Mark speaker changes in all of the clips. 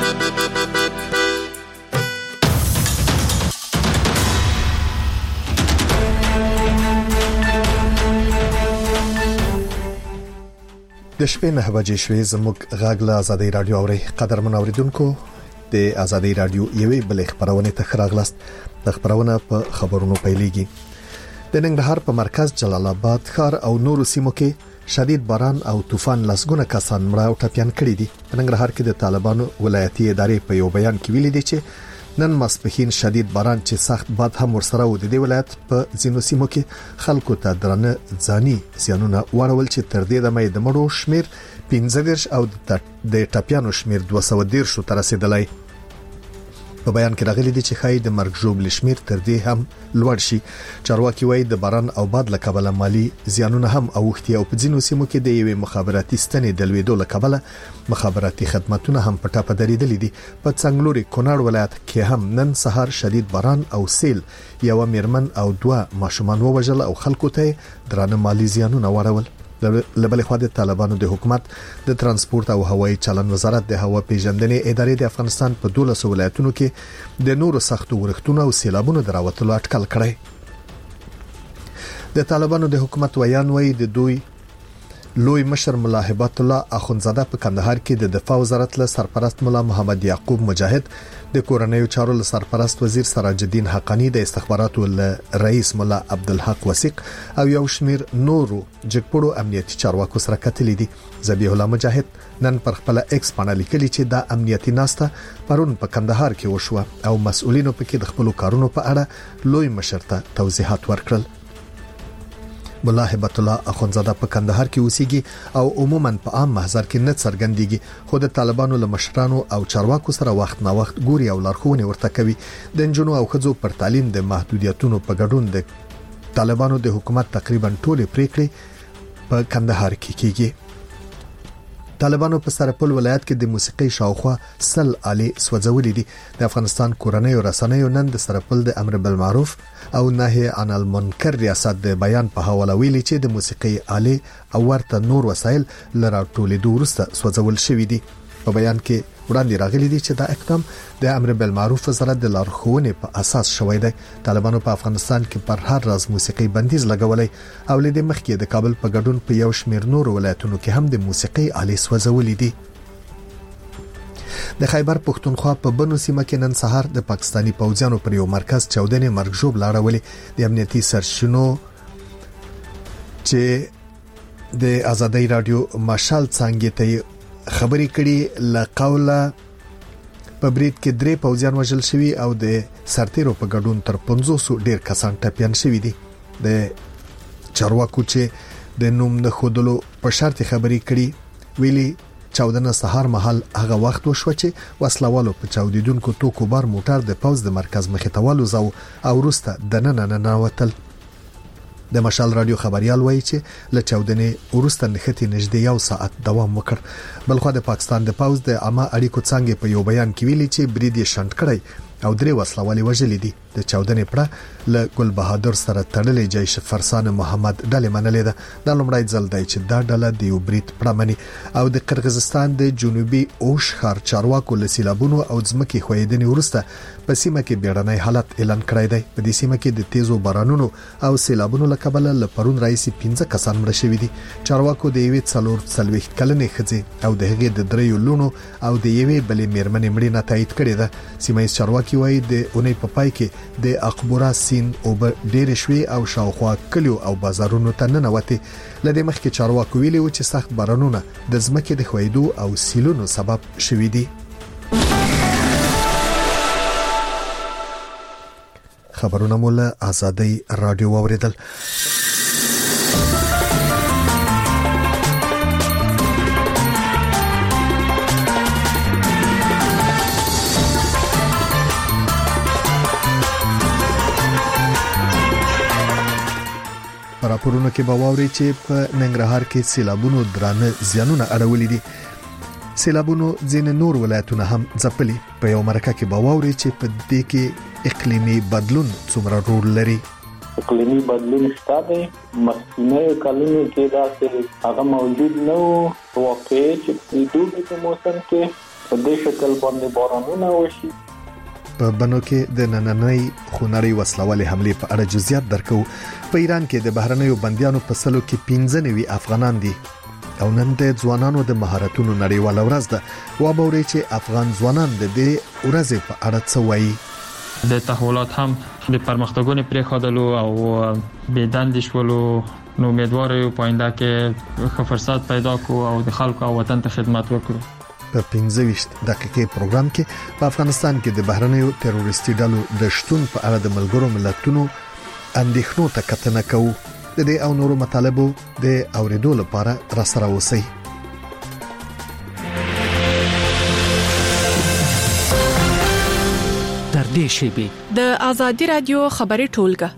Speaker 1: د شپې 9 بجې شوې زموږ غږ له آزادۍ رادیو اوري قدرمن اوریدونکو د آزادۍ رادیو یوې بل خبرونه ته خراغلاست د خبرونه په خبرونو پیلېږي د ننګرهار په مرکز جلال آباد ښار او نورو سیمو کې شدید باران او طوفان لسګونه کسان مړه او ټپيان کړي دي په ننګرهار کې د طالبانو ولایتي ادارې په یو بیان کې ویلي دي چې نن ماسپښین شدید باران چې سخت باد هم ورسره و د دې ولایت په ځینو سیمو کې خلکو ته درنه ځاني زیانونه واړول چې تر دې د مې د مړو شمیر 15 او د ټپيانو شمیر 210 ته رسیدلی په بیان کې راغلي دي چې خای د مرګ ژوبل شمیر تر دې هم لوړ شي چارواکي وایي د باران او باد له کبله مالی زیانونه هم اوختي او په ځینو سیمو کې د یوې مخابراتي ستنې د لویدو له کبله مخابراتي خدماتونه هم په ټاپه درېدلې دي په څنګلوري کونړ ولایت کې هم نن سهار شدید باران او سیل یو میرمن او 2 ماشومان ووژل او خلکو ته درانه مالی زیانونه واړول لبل خو د طالبانو د حکومت د ترانسپورت او هوایي چلن وزارت د هوا پیژندنې ادارې د افغانستان په 12 ولایتونو کې د نورو سختو ورښتونو او سیلابونو دراوتلو اټکل کړی د طالبانو د حکومت ویان وایي د دوی لوی مشر ملا هبت الله اخونزاده په کندهار کې د دفاع وزارت له سرپرست ملا محمد یعقوب مجاهد د کورنیو چارو له سرپرست وزیر سراج الدین حقانی د استخباراتو له رئیس ملا عبدالحق وثیق او یو شمیر نورو جګپړو امنیتي چارواکو سره کتلې دي ذبیح الله مجاهد نن پر خپل ایکس باندې لیکلي چې دا امنیتي ناسته پرون په کندهار کې وشوه او مسؤلینو په کې د خپل کارونو په اړه لوی مشر ته توضیحات ورکړل ملا هبت الله اخونزاده په کندهار کې اوسېږي او عموما په عام محضر کې نه څرګندېږي خو د طالبانو له مشرانو او چارواکو سره وخت نا وخت ګوري او لارښوونې ورته کوي د انجونو او خځو پر تعلیم د محدودیتونو په ګډون د طالبانو د حکومت تقریبا ټولې پریکړې په کندهار کې کیږي طالبانو په سرپل ولایت کې د موسیقي شاوخوا سل آلې سوځولې دي د افغانستان کورنیو رسنیو نن د سرپل د امر بالمعروف او نهي عن المنکر ریاست د بیان په حواله ویلي چې د موسیقي آلې او ورته نور وسایل لرا ټولې ورسته سوځول شوې دي په بیان کې وړاندې راغلي دي چې دا اقدام د امر بالمعروف وزارت د لارښوونې په اساس شوی دی طالبانو په افغانستان کې پر هر راز موسیقي بندیز لګولې او لدې مخکې د کابل په ګډون په یو شمیر نور ولایتونو کې هم د موسیقي آلې سوځولې دي د خیبر پښتونخوا په بنو سیمه کې نن سهار د پاکستانی پوځیانو پر یو مرکز چاودنې مرګ ژوب لاړولې د امنیتي سرچینو چې د آزادۍ رادیو مشال څنګه ته خبرې کړي لقوله په برید کې 3 پوځیان وژل شوي او د سرتیرو په ګډون تر 500 ډیر کسان ټپيان شوي دي د چارواکو چې د نوم نه خودلو په شرط خبرې کړي ویلي چاودنه سهار مهال هغه وخت وشو چې وسلوالو په چاودیدونکو توکو بار موټر د پوز د مرکز مخې ته والوزو او وروسته د نن وتل د مشال رادیو خبريال وایي چې له چاودنې وروسته نښتې نږدې یو ساعت دوام وکړ بلخو د پاکستان د پوز د عامه اړیکو څنګه په یو بیان کې ویلي چې برید یې شنډ کړی او 3 وسلوالي وژلې دي د چاودنې پړه له ګل بهادر سره تړلې جیش فرسان محمد ډلې منلې ده د لومړی ځل دی چې دا ډله د یو برید پړه مني او د قرغیزستان د جنوبي اوش ښار چارواکو له سیلابونو او ځمکې خویدنې وروسته په سیمه کې بیړنی حالت اعلان کړی دی په دې سیمه کې د تیزو بارانونو او سیلابونو له کبله له پرون راځي 15 کسان مړه شوي دي چارواکو د یوې څلور څلويخت کلنې ښځې او د هغې د 3 لونو او د یوې بلې میرمنې مړینه نه تایید کړې ده سیمه چارواکي وایي د اونۍ په پای کې د اقبورا سین او ډېر شوي او شاوخوا کلیو او بازارونو ته ننوتي لدې مخکې چارواکو ویلي و چې سخت بارانونه د ځمکې د خویدو او سیلونو سبب شوي دي خبرونه مولا آزادۍ رادیو اوریدل راپورونه کې باوري چې په ننګرهار کې سیلابونو درانه زیانونه اړولې دي سیلابونو ځینې نور ولایتونه هم ځپلي په یو مرکه کې باوري چې په دې کې اقلیمي بدلون څومره رول لري
Speaker 2: اقلیمي بدلون شته دی مخکینه کلونو کې دا هغه موجود نه و واقعي چې د دوبي په موسم کې په دې شکل باندې بارانونه وشي.
Speaker 1: په بنو کې د نننۍ خونړۍ وسلوالې حمله په اړه جزئیات درکو. په ایران کې د بهرنیو بنديانو په سلو کې 15 افغانان دي او نن د ځوانانو د مهارتونو نړیواله ورځ ده. وابوري چې افغان ځوانان د دې ورځې په اړه څه وایي.
Speaker 3: د تحولات هم د پرمختګونو پرېښودلو او بيدند شولو نو امیدوار یو پاینده کې ښه فرصت پیدا کو او د خلکو او وطن ته خدمت وکړو.
Speaker 1: په 15 دقیقې پروګرام کې په افغانستان کې د بهرنیو تروریستي ډلو د شتون په اړه د ملګرو ملتونو اندېښنو ته کتنه کوو. د دې او نورو مطالبو د اوریدو لپاره را سره اوسئ.
Speaker 4: در دې شیبه
Speaker 5: د ازادي رادیو خبري ټولګه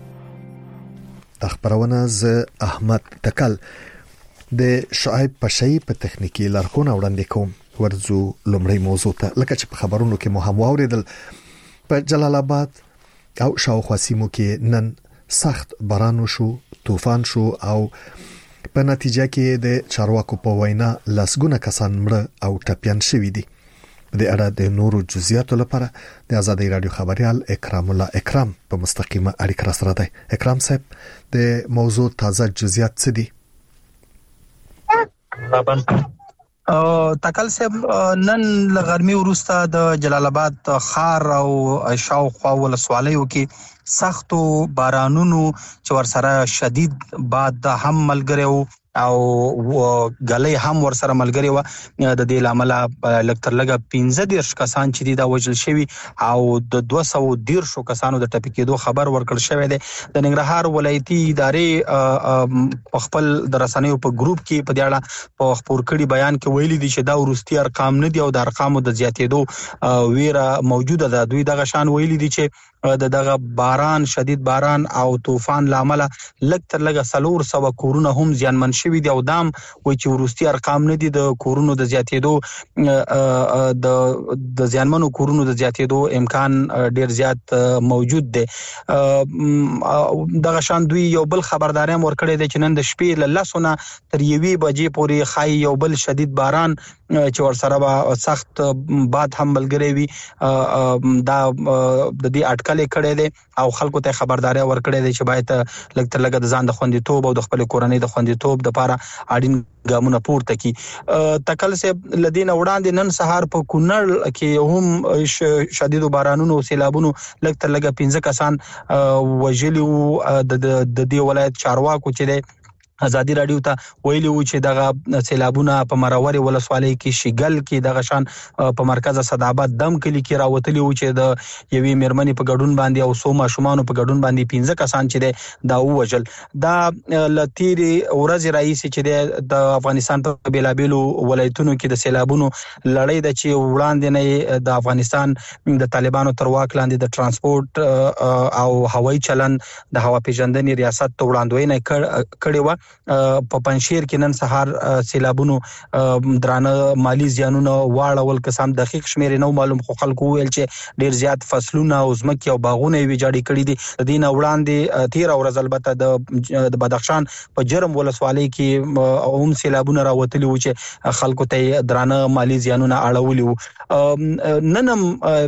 Speaker 1: خبرونه ز احمد تکل د شعیب پشای په تخنیکی لارښوونه وړاندې کوم. ورځو لومړی موضوع ته لکه چې په خبرونو کې مو هم واوریدل په جلال آباد او شاوخوا سیمو کې نن سخت باران شو، طوفان شو او په نتیجه کې د چارواکو په وینا لسګونه کسان مړه او ټپيان شوي دي. د اړه د نورو جزئیاتو لپاره د آزادۍ رادیو خبريال اکرام الله اکرام په مستقیمه اړیکه را سره دی. اکرام صاحب د موضوع تازه جزئیات څه دي؟
Speaker 6: تکل صاحب نن لغرمي وروسته د جلال آباد خار او شاوخوا ولسوالیو کې سختو بارانونو چې ورسره شدید باد هم ملګری او غلې هم ورسره ملګری و. د دې لامل لکتر لګه 15 کسان چې دا وجل شوی او د 210 کسانو د ټپي کېدو خبر ورکړ شوی دی. د ننګرهار ولایتي ادارې خپل د رسنیو په ګروپ کې په دې اړه په خبر کړي بیان کې ویلي دي چې دا ورستي ارقام نه دي او د ارقامو د زیاتېدو ویره موجوده ده. دوی دغه شان ویلي دي چې دغه باران شدید باران او طوفان لامل لکتر لګه 400 کورونه هم زیانمن شوی دی او دام وای چې ورستي ارقام نه دي د کورونو د زیاتېدو د زیانمنو کورونو د زیاتېدو امکان ډیر زیات موجود دی. دغه شان دوی یو بل خبرداري هم ورکړی دی چې نن د شپې ل 10 نه تر 1 بجې پورې خای یو بل شدید باران چې ورسره به سخت باد هم ملګری وي دا د دې اټکلې کړي دي او خلکو ته خبرداري ورکړي دي چې باید لکتر لګه د ځان د خوندیتوب او د خپل کورنۍ د خوندیتوب د لپاره اړین ګامونه پورته کی. تکل صاحب لدین وړاندې نن سهار په کونړ کې هم شدید بارانونو او سیلابونو لکتر لګه 15 کسان وژلي د دې ولایت چارواکو چې د ازادي رادیو ته ویلي و چې دغه سیلابونه په مرور ولسوالۍ کې شګل کې دغه شان په مرکز صداباد دم کلی کې راوتلی و چې د یوې مرمنې په ګډون باندې او سو ماشومان په ګډون باندې 15 کسان چې دا وژل. دا لتیری ورځ رئیس چې د افغانستان په بیلابیلو ولایتونو کې د سیلابونو لړۍ د چې وړاندې نه د افغانستان د طالبانو تر واک لاندې د ترانسپورت او هوایي چلن د هوا پیژندنې ریاست ته وړاندوینه کړې و. په پنځیر کې نن سهار سیلابونو درانه مالی زیانونه واړول کسان دقیق شمیر نه معلوم خو خلکو ویل چې ډیر زیات فصلونه او زمکه او باغونه ویجاړي کړي دي. د دین وړاندې 13 ورځ البته د بدخشان په جرم ولسوالۍ کې هم سیلابونه راوتلي و چې خلکو ته درانه مالی زیانونه اړولي و. ننم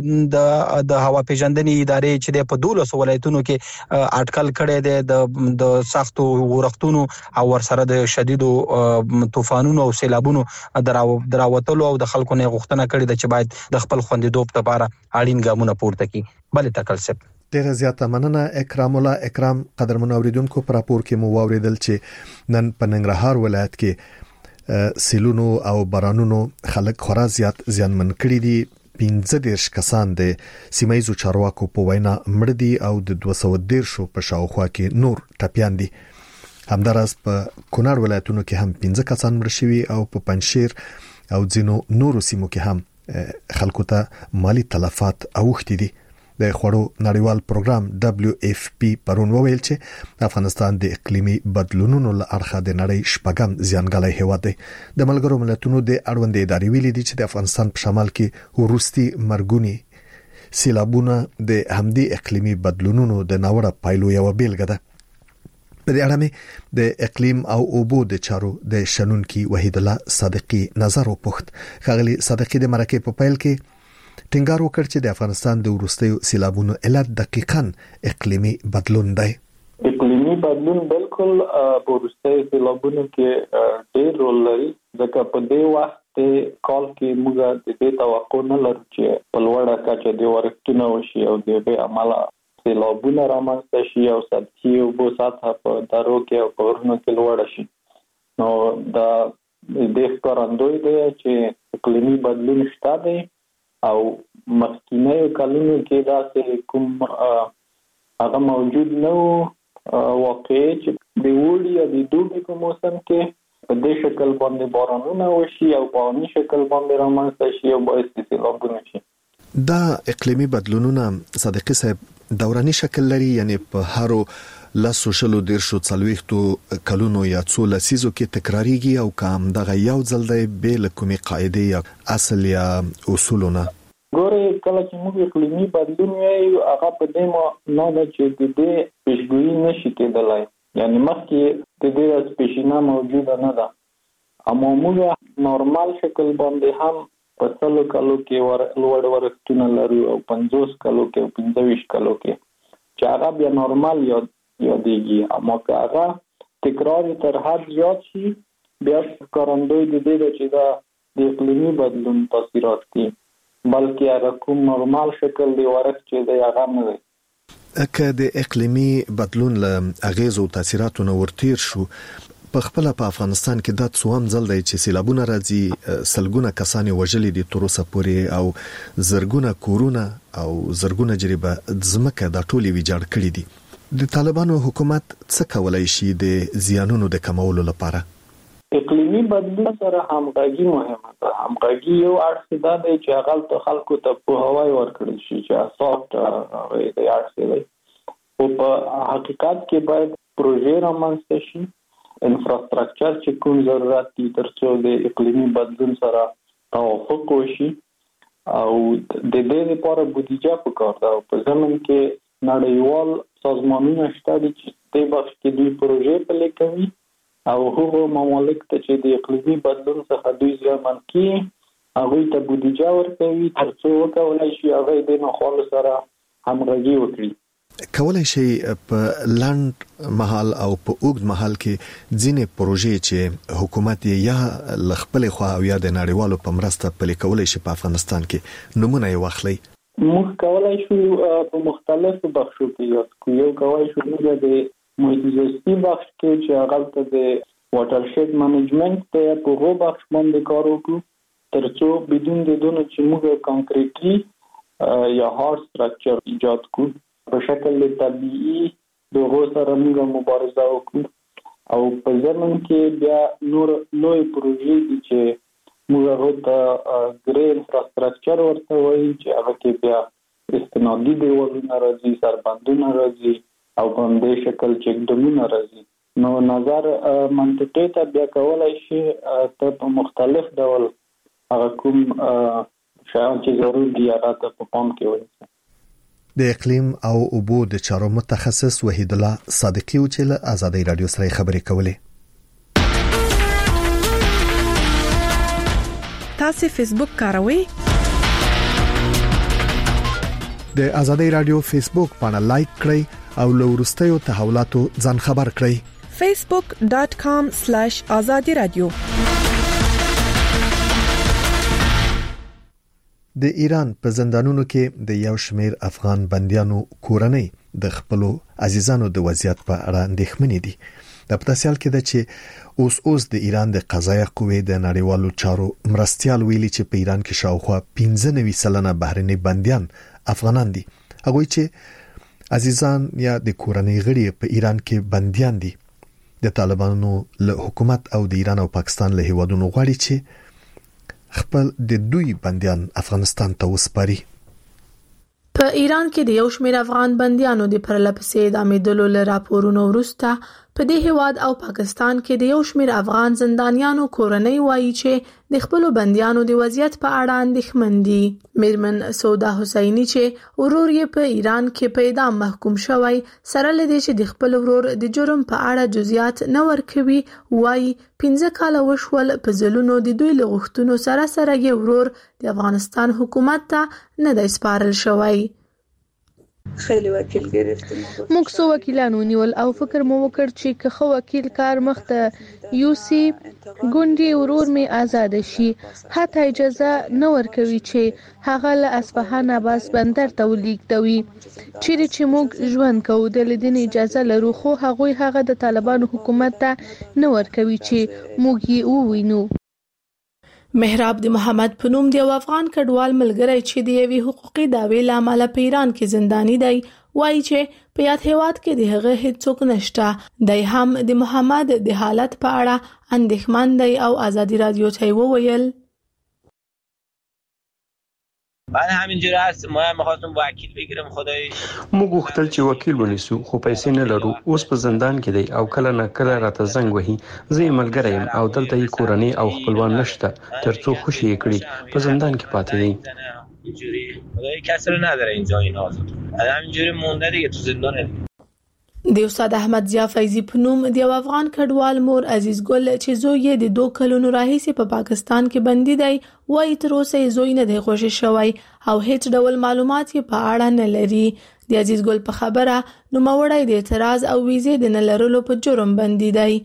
Speaker 6: د هوا پیژندنې ادارې چې په 12 ولایتونو کې اټکل کړي دي د سختو ورښتونو او ورسره د شدیدو طوفانونو او سیلابونو دراوتلو او د خلکو نه غوښتنه کړې ده چې باید د خپل خوندیتوب لپاره اړین ګامونه پورته کړي. بل تکل صاحب
Speaker 1: ډیره زیاته مننه اکرام الله اکرام. قدرمن اوریدونکو پر راپور کې مو واوریدل چې نن په ننګرهار ولایت کې سیلونو او بارانونو خلک خورا زیات زیانمن کړي دي. 15 کسان د سیمایي چارواکو په وینا مړ دي او د 210 په شاوخوا کې نور ټپيان دي. همدارس په کونړ ولایتونو کې هم 15 کسان مړ شوي او په پنځیر او ځینو نورو سیمو کې هم خلکو ته مالی تلفات اوښتي دي. د خوړو نړیوال پروګرام WFP پرون وویل چې افغانستان د اقلیمي بدلونونو له اړخه د نړۍ شپږم زیانګلای هیواد دی. د ملګرو ملتونو د اړوند ادارې ویلي دي چې د افغانستان په شمال کې وروستي مرګونی سیلابونه د همدې اقلیمي بدلونونو د ناوړه پایلو یو بیلګه ده. په دې اړه مې د اقلیم او اوبو د چارو د شنونکي وحید الله صادقي نظر وپوښت. ښاغلي صادقي د مرکه په پیل کې ټینګار وکړ چې د افغانستان د وروستیو سیلابونو علت دقیقاً اقلیمي بدلون دی.
Speaker 2: اقلیمي بدلون بالکل په وروستیو سیلابونو کې ډېر رول لري، ځکه په دې وخت کال کې موږ د دې توقع نه لرو چې په لوړه کچه د ورښتونه وشي او د دې عمله سیلابونه رامنځته شي او سطحي اوبو سطحه په درو کې او په غرونو کې لوړه شي. نو دا د ښکارندوی دی چې اقلیمي بدلون شته دی او مخکینیو کلونو کې داسې کوم هغه موجود نه و واقعي چې د وړي او د دوبي په موسم کې په دې شکل باندې بارانونه وشي او په اني شکل باندې رامنځته شي او باعث سیلابونه شي.
Speaker 1: دا اقلیمي بدلونونه صادقي صاحب دوراني شکل لري، یعنی په هرو لاسو شلو دیرشو څلويختو کلونو یا څو لسیزو کې تکراریږي او کام دغه یو ځل دی به کومي قاعده یا اصل یا اصولونه.
Speaker 2: ګوره کله چې موږ اقلیمي بدلون وایو هغه په دې نه ده چې د دې پیشګویي نشي کېدلای، یعنی مخکې د دې سپیشینا موجوده نه ده، اما موږ نورمال شکل باندې هم په 100 کالو کې لوړ ورښتونه لرو او 50 کالو کې او 25 کالو کې چې هغه بیا نورمال یادېږي، اما که هغه تکرار تر حد زیات شي بیا ښکارندوی د دې چې دا د اقلیمي بدلون تاثیرات دي، بلکې هغه کوم نورمال شکل دی ورښت چې دی هغه نه دی.
Speaker 1: که د اقلیمي بدلون له اغیز او تاثیراتو نه ورتیر شو، په خپل په افغانستان کې د څوام ځل دی چې سیلابونه راځي، سلګونه کسان وژلي دي تر اوسه پورې او زرګونه کورونه او زرګونه جریبه ځمکه د ټولي ویجاړ کړي دي. د طالبانو حکومت څه کولای شي د زیانونو د کمولو لپاره؟
Speaker 2: اقلیمي بدلون سره همغږي مهمه ده. همغږي یو اړخ ده چې هغه ته خلکو ته پوهاوی ورکړل شي چې اساس هغه د اړخ دی، او په حقیقت کې باید پروژې رامنځته شي، انفراستراکچر چې کوم ضرورت دي ترڅو د اقلیمي بدلون سره توافق وشي او د دې لپاره بودیجه پکار ده. په ځمن کې نړیوال سازمانونه شته چې د بخش کې دوی پروژې پلي کوي او هغه ممالک ته چې د اقلیمي بدلون څخه دوی زیانمن کیږي هغه ته بودیجه ورکوي ترڅو وکولای شي هغه د نخول سره همغږي وکړي.
Speaker 1: کولای شي په لاند محل او په اوږد محل کې ځینې پروژې چې حکومت یا لخپل خو او یا د نړیوالو په مرسته پلي کولای شي په افغانستان کې نمونه یې واخلي.
Speaker 2: موږ کولای شو په مختلفو بخشو کې یاد کو. یو کولای شو د محیط زیستی بخش کې چې هغه ته د واټرشید منیجمنت ته په هغه بخش باندې کار وکړو ترڅو بدون د دونه چې موږ کانکریټي یا هارد سټرکچر ایجاد کړو په شکل طبيعي دغه سره موږ مبارزه وکړو او په ځمن کې بیا نور لوی پروژې دي چې موږ هغه ته ګرې انفراستراکچر ورته وایي چې هغه کې بیا استنادي دیوالونه راځي، سربندونه راځي او په دې شکل چې ډمونه راځي. نو نظر منطقي ته بیا کولای شي ته په مختلف ډول هغه کوم شیان چې ضروري دي هغه ته په پام کې ونیسي.
Speaker 1: د اقلیم او اوبو د چارو متخصص وحید الله صادقي او چې له آزادۍ رادیو سره خبرې کولې.
Speaker 5: تاسو فیسبوک کاروئ؟
Speaker 1: د آزادۍ رادیو فیسبوک باندې لایک کړئ او له وروستیو تحولاتو ځان خبر کړئ.
Speaker 5: facebook.com/azadi radio.
Speaker 1: د ایران په زندانونو کې د یو شمېر افغان بنديانو کورنۍ د خپل عزیزانو د وضعیت په اړه اندېښمنې دي. د پتاسیال کې د چې اوس د ایران د قضایه قوې د نړیوالو چارو مرستيال ویلي چې په ایران کې شاوخوا 15% بهرني بنديان افغانان دي. هغه چې عزیزان یا د کورنۍ غړي په ایران کې بنديان دي. د طالبانو له حکومت او د ایران او پاکستان له هیوادونو غواړي چې خپل د دوی بنديان افغانستان ته وسپاري.
Speaker 4: په ایران کې د یو شمېر افغان بنديانو د پرلپسې اعدامېدلو له راپورونو وروسته په دې هیواد او پاکستان کې د یو شمېر افغان زندانیانو کورنۍ وایي چې د خپل بنديانو د وضعیت په اړه اندېښمن دي. میرمن سودا حسینی چې ورور یې په ایران کې په اعدام محکوم شوی سره لدی چې د خپل ورور د جرم په اړه جزئیات نه ورکوي، وایي 15 کاله وشول په ځلونو د دوی له غوښتنو سره یې ورور د افغانستان حکومت ته نه دی سپارل شوی.
Speaker 7: خیلی وکیل گرفتیم.
Speaker 8: موږ څو وکیلان ونیول او فکر مو وکړ چې که خو وکیل کار مخته یوسي ګوندي ورور می آزاد شي. حتی اجازه نه ورکوي چې هغه له اصفهان باس بندر ته ولیږدوي چې موږ ژوند کوو. د لیدنې اجازه لرو خو هغه د طالبانو حکومت ته نه ورکوي چې موږ یې ووینو.
Speaker 4: محراب د محمد په نوم د یو افغان کډوال ملګری چې د یوې حقوقي دعوې له امله په ایران کې زنداني دی وایي چې په یاد هیواد کې د هغه هیڅوک نشته. دی هم د محمد د حالت په اړه اندېښمن دی او آزادي رادیو ته وویل
Speaker 9: بعد همینجوری هست. ما هم می‌خواستم وکیل بگیرم خدایش.
Speaker 10: موږ غوښتل چې وکیل ونیسو خو پیسې نه لرو. اوس په زندان کې دی او کله نه کله راته زنګ وهي. زه یې ملګری یم او دلته یې کورنۍ او خپلوان نشته ترڅو خوشی یې کړي. په زندان کې پاتې دی.
Speaker 9: اینجوری خدای کس رو نداره اینجا این آزاد. همینجوری مونده دیگه تو زندانه.
Speaker 4: د استاد احمد ضیا فیضی په نوم د یو افغان کډوال مور عزیز ګل چې زوی یې د 2 کلونو راهیسې په پاکستان کې بندي دی وایي تر اوسه یې زوی نه دی خوشی شوی او هیڅ ډول معلومات یې په اړه نه لري. د عزیز ګل په خبره نوموړی د اعتراض او ویزې د نه لرلو په جرم بندي دی.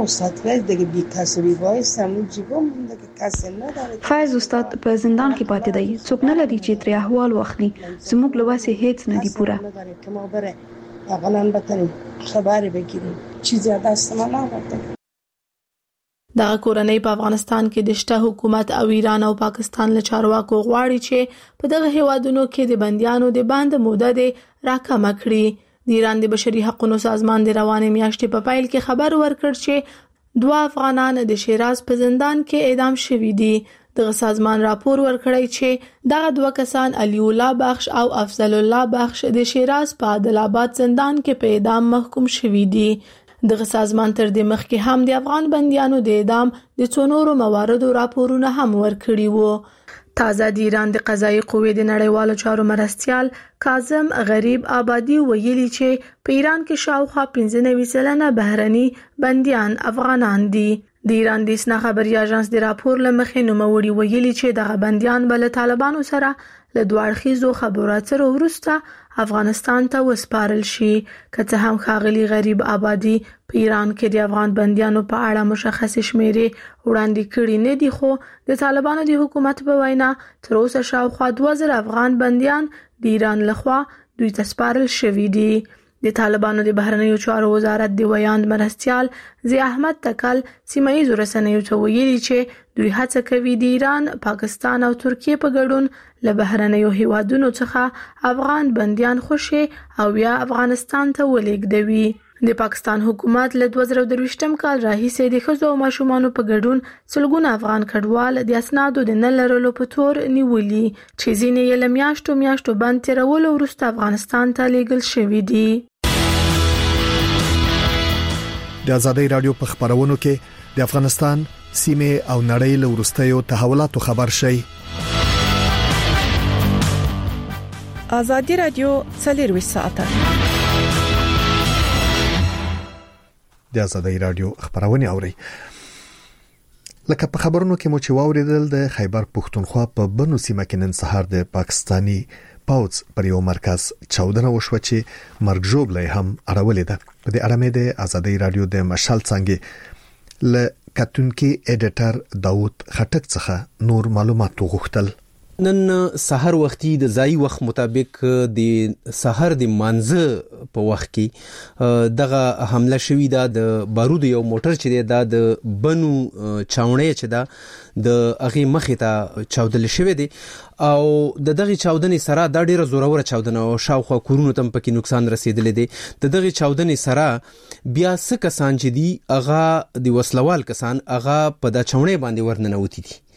Speaker 11: فایز استاد په زندان کې پاتې دی. څوک نه لري چې تر احوال واخلي. زموږ لواسه هیڅ نه دی پوره.
Speaker 7: اغلان بتن خبری بگیریم چیزی دست ما نبوده.
Speaker 4: دغه کورنۍ په افغانستان کې د شته حکومت او ایران او پاکستان له چارواکو غواړي چې په دغه هیوادونو کې د بنديانو د باند موده د راکمه کړي. د ایران د بشري حقوقو سازمان د روانې میاشتې په پایل کې خبر ورکړ چې 2 افغانان د شیراز په زندان کې اعدام شوي دي. دغه سازمان راپور ورکړی چې دغه 2 کسان علی الله بخش او افضل الله بخش د شیراز په عادل آباد زندان کې په اعدام محکوم شوي دي. دغه سازمان تر دې مخکې هم د افغان بنديانو د اعدام د څو نورو مواردو راپورونه هم ورکړي وو. تازه د ایران د قضایي قوې د نړیوالو چارو مرستیال کاظم غریب آبادی ویلي چې په ایران کې شاوخوا 95% بهرني بنديان افغانان دي. د ایران د اسنا خبري اژانس د راپور لمخې نوموړي ویلي چې دغه بنديان بل طالبانو سره له دوړخیزو خبرو اترو وروسته افغانستان ته وسپارل شي. که څه هم ښاغلي غریب آبادي په ایران کې د افغان بنديانو په اړه مشخص شمیرې وړاندې کړي نه دي خو د طالبانو د حکومت په وینا تر اوسه شاوخوا 2000 افغان بنديان د ایران لخوا دوی ته سپارل شوي دي. د طالبانو د بهرنیو چارو وزارت د ویاند مرستیال ضیا احمد تکل سیمایي رسنیو ته ویلي چې دوی هڅه کوي د ایران، پاکستان او ترکیه په ګډون له بهرنیو هیوادونو څخه افغان بنديان خوشي او یا افغانستان ته ولېږدوي. د پاکستان حکومت له 2023م کال راهیسې د ښځو او ماشومانو په ګډون سلګونه افغان کډوال د اسنادو د نه لرلو په تور نیولي چې ځینې یې له میاشتو بند تیرولو وروسته افغانستان ته لیږل شوي دي.
Speaker 1: د آزادۍ رادیو په خبرونو کې د افغانستان سیمه او نړۍ له ورستیو تحولاتو خبر شي.
Speaker 5: آزادۍ رادیو 24 ساعته
Speaker 1: د آزادۍ رادیو خبرونه اوري. لکه په خبرونو کې مو چې واوریدل د خیبر پښتونخوا په بنو سیمه کې نن سهار د پاکستانی پاوڅ پر یو مرکز چاودنه وشوه چې مرګ ژوبله هم اړولې ده. په دې اړه مې د آزادۍ رادیو د مشال څنګه ل کتونکي ایډیټر داوود خټک څخه نور معلومات وغوښتل.
Speaker 12: نن سحر وختي د ځای وخت مطابق د سحر د مانزه په وخت کې دغه حمله شوې ده د بارود یو موټر چې دا د بنو چاونې چې دا د اغه مخې ته چاودل شوې دي او د دغه چاودنې سره د ډیره زوروره چاودنه او شاوخوا کورونو تم پکې نقصان رسیدلی دی. د دغه چاودنې سره بیا څه کسان چې دي اغه د وسلوال کسان اغه په د چاونې باندې ورننوتی دي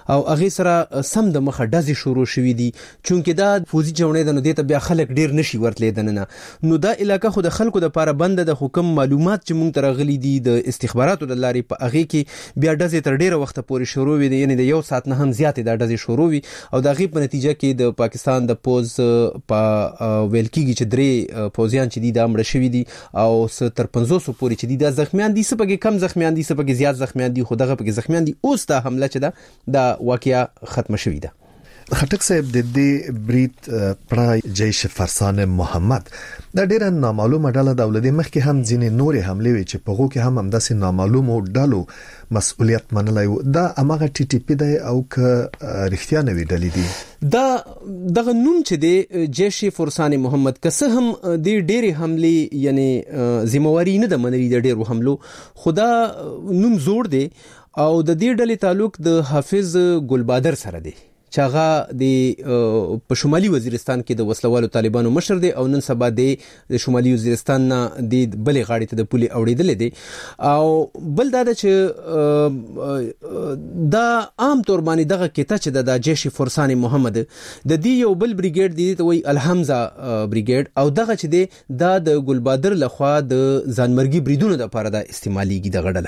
Speaker 12: او هغه سره سم د مخه ډزې شروع شوې دي چونکه دا فوزي جوړې د نو دته بیا خلک ډیر نشي ورتلیدنه نو دا علاقہ خو د خلکو د لپاره بند د حکم معلومات چې مونږ ترغلي دي د استخباراتو د لارې په هغه کې بیا ډزې تر ډیره وخت پورې شروع وي یعنی د 1 ساعت نه هم زیات د ډزې شروع وي او د هغه په نتیجه کې د پاکستان د پوز په ویلکیږي چې درې پوزیان چې دي د امر شوی دي او تر 500 پورې چې دي د زخمیان دي سپږی کم زخمیان دي سپږی زیات زخمیان دي خو دغه پکې زخمیان دي اوس دا حمله چې دا واقعیا ختم شوی ده
Speaker 1: خټک صاحب د دې بریټ پرای جیش فرسان محمد دا ډیره نامعلومه ډله د ولدي مخکې هم ځینې نورې حمله وی چې په غو کې هم داسې نامعلومه ډلو مسؤلیت منلای دا امغه ټي ټي پی دی او ک رښتیا نوې ډلې دي
Speaker 12: دا دغه نوم چې دی جیش فرسان محمد که هم د ډېری حمله یعنی ذمہواری نه د منلي د ډېرو حملو خدا نوم زوړ دی او د دې ډلې تعلق د حافظ ګلبادر سره دی چاغه د په شمالي وزیرستان کې د وسلوالو طالبانو مشر دی او نن سبا د شمالي وزیرستان نه د بلې غاړې ته د پولي اوړېدل دي او بل دا چې دا عام طور باندې دغه کته چې د جیش فرسان محمد د دې یو بل بریګیډ دی ته وی الحمزه بریګیډ او دغه چې د ګلبادر لخوا د ځانمرګي بریدونو لپاره د استعماليږي د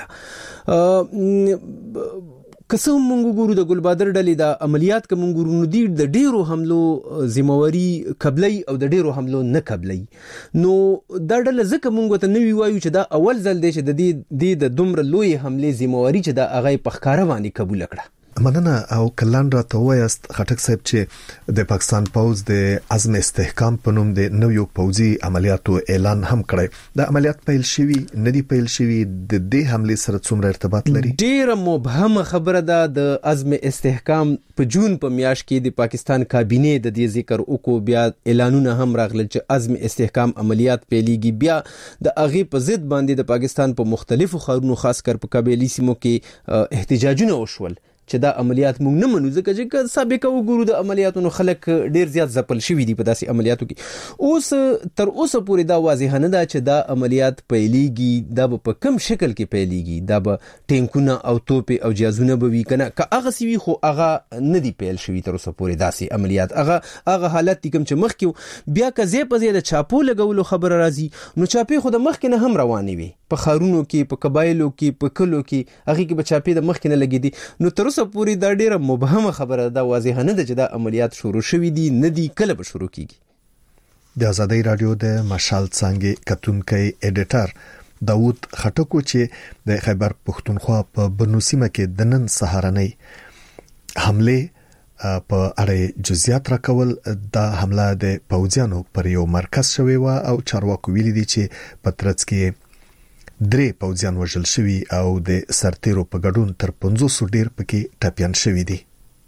Speaker 12: غړله کسه مونږ ګورو د ګلبادر ډلې د عملیات کوم ګورو نو د ډیرو حملو ذمہواری قبلي او د ډیرو حملو نه قبلي نو دا ډله ځکه مونږ ته نوی وایو چې دا اول ځل دی چې د دومره لوی حمله ذمہواری چې دا هغه په ښکارا باندې قبول کړه
Speaker 1: مننه او کلان را ته وایست خټک صاحب چې د پاکستان پوز د عزم استحکام په نوم د نویو پوزي عملیاتو اعلان هم کړی د عملیات پیل شوی ندی پیل شوی د دې حمله سره څومره ارتباط لري
Speaker 12: ډیره مبهمه خبره ده د عزم استحکام په جون په میاشت کې د پاکستان کابینه د دې ذکر وکړو بیا اعلانونه هم راغلل چې عزم استحکام عملیات پیلېږي بیا د اغه په ضد باندې د پاکستان په مختلفو ښارونو خاص کر په قبایلی سیمو کې احتجاجونه وشول چې دا عملیات موږ نه منو ځکه چې سابقه وګورو د عملیاتونو خلک ډیر زیات ځپل شوی دي په داسې عملیاتو کې اوس تر اوسه پورې دا واضح نه ده چې دا عملیات پیلېږي دا په کم شکل کې پیلېږي دا به ټینکونه او توپې او جهازونه به وي کنه که هغه سی وي خو هغه نه دی پیل شوی تر اوسه پورې داسې عملیات هغه حالت کوم چې مخکې بیا کزه په زیاده چاپو لګولو خبر راځي نو چاپې خو د مخکې نه هم روانې وي په خارونو کې په قبایلو کې په کلو کې هغه کې به چاپې د مخکې نه لګې دي نو تر اوسه پوری دا ډیره مبهمه خبره ده واضح نه ده چې دا عملیات شروع شوي دي نه دي کله به شروع کیږي
Speaker 1: د آزادۍ رادیو د مشال څنګه کتونکي ایډیټر داوود خټکو چې د خیبر پښتونخوا په بنوسیمه کې د نن سهارنۍ حمله په اړه جزئیات راکول د حمله د پوځیانو پر یو مرکز شوی و او چارواکو ویلي دي چې پترڅ کې درې پوځیان وژل شوي او د سرتیرو په ګډون تر 500 ډیر پکې ټاپیان شوي دي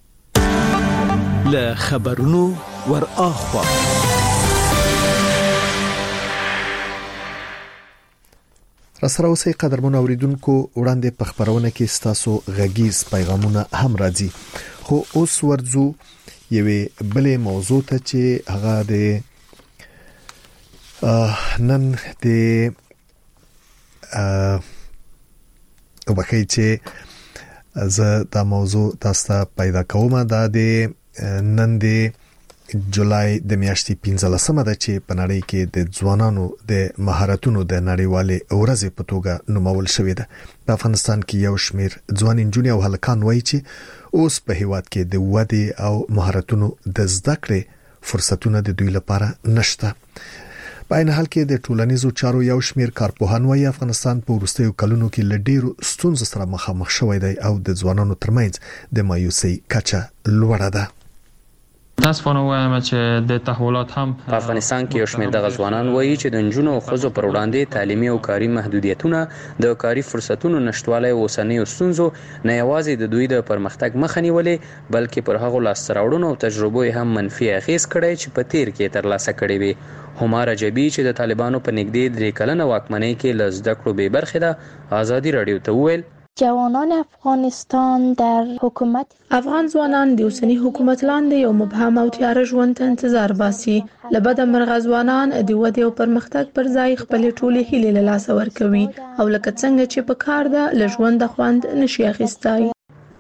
Speaker 13: له خبرونو ور اخوا
Speaker 1: راسره اوسئ قدرمن اوریدونکو وړاندې په خبرونه کې ستاسو غږیز پیغامونه هم راځي خو اوس ورځو یوې بلې موضوع ته چې هغه د نن د او بخی چې زه دا موضوع تاسو پیدا کوم دا د نن د جولای د میاشتې 15مه ده چې په نړۍ کې د ځوانانو د مهارتونو د نړیوالې ورځې په توګه نومول شوې ده په افغانستان کې یو شمیر ځوان انجونی او هلکان وایي چې اوس په هیواد کې د ودې او مهارتونو د زده کړې فرصتونه د دوی لپاره نشته په عین حال کې د ټولنیزو چارو یو شمیر کارپوهان وايي افغانستان په وروستیو کلونو کې له ډیرو ستونزو سره مخامخ شوی دی او د ځوانانو ترمنځ د مایوسۍ کچه لوړه ده
Speaker 3: تاسو وایم چې د تحولات هم
Speaker 14: په افغانستان کې یو شمېر د ځوانان وایي چې د نجونو او ښځو پر وړاندې تعلیمي او کاري محدودیتونه د کاري فرصتونو نشټوالی او اوسنیو ستونزو نه یوازې د دوی د پرمختګ مخه نیولې بلکې پر هغو لاسته راوړنو او تجربو هم منفي اغیز کړی چې په تیر کې ترلاسه کړي وي همار جبی چې د طالبانو په نږدې 3 کلنه واکمنۍ کې له زده کړو بې برخې ده آزادي رادیو ته وویل
Speaker 15: جوانان افغانستان در حکومت
Speaker 4: افغان ځوانان د اوسنی حکومت لاندې یو مبهم او تیاره ژوند ته انتظار باسي لبد مرغ ځوانان د ودې او پرمختګ پر ځای خپل ټولې هیلې له لاسه ورکوي او لکه څنګه چې په کار ده له ژوند خوند نشي اخیستای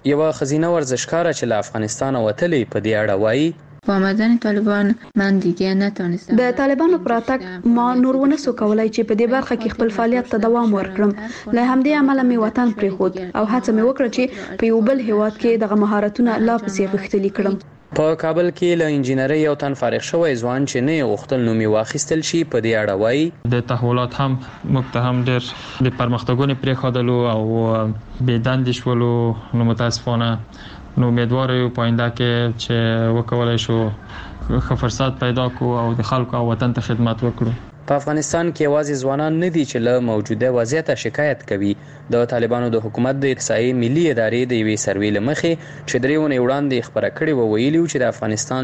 Speaker 14: یو خزینه ورزشکار چې له افغانستان وتلې په دې اړه وایي
Speaker 16: با آمدن طالبان من دیگه نتونستم
Speaker 11: د طالبانو پراتګ ما نور ونسو کولای چې په دې برخه کې خپل فعالیت ته دوام ورکړم. له همدې عمله مې وطن پرېښود او هڅه مې وکړه چې په یو بل هیواد کې دغه مهارتونه لا پسې غښتلي کړم.
Speaker 14: په کابل کې له انجینرۍ یو تن فارغ شوی ځوان چې نه غوښتل نومي واخیستل شي په دې اړه وایي
Speaker 3: د تحولات هم موږ ته هم ډېر د پرمختګونو پرېښودلو او بې دندې شولو. نو متاسفانه نو امیدوار یو پاینده کې چې وکولای شو ښه فرصت پیدا کو او د خلکو او وطن ته خدمت وکړو.
Speaker 14: په افغانستان کې یوازې ځوانان نه دي چې له موجوده وضعیت شکایت کوي. د طالبانو د حکومت د احصایې ملي ادارې د یوې سروې لمخې چې درې ونې وړاندې خبره کړې و ویلي چې د افغانستان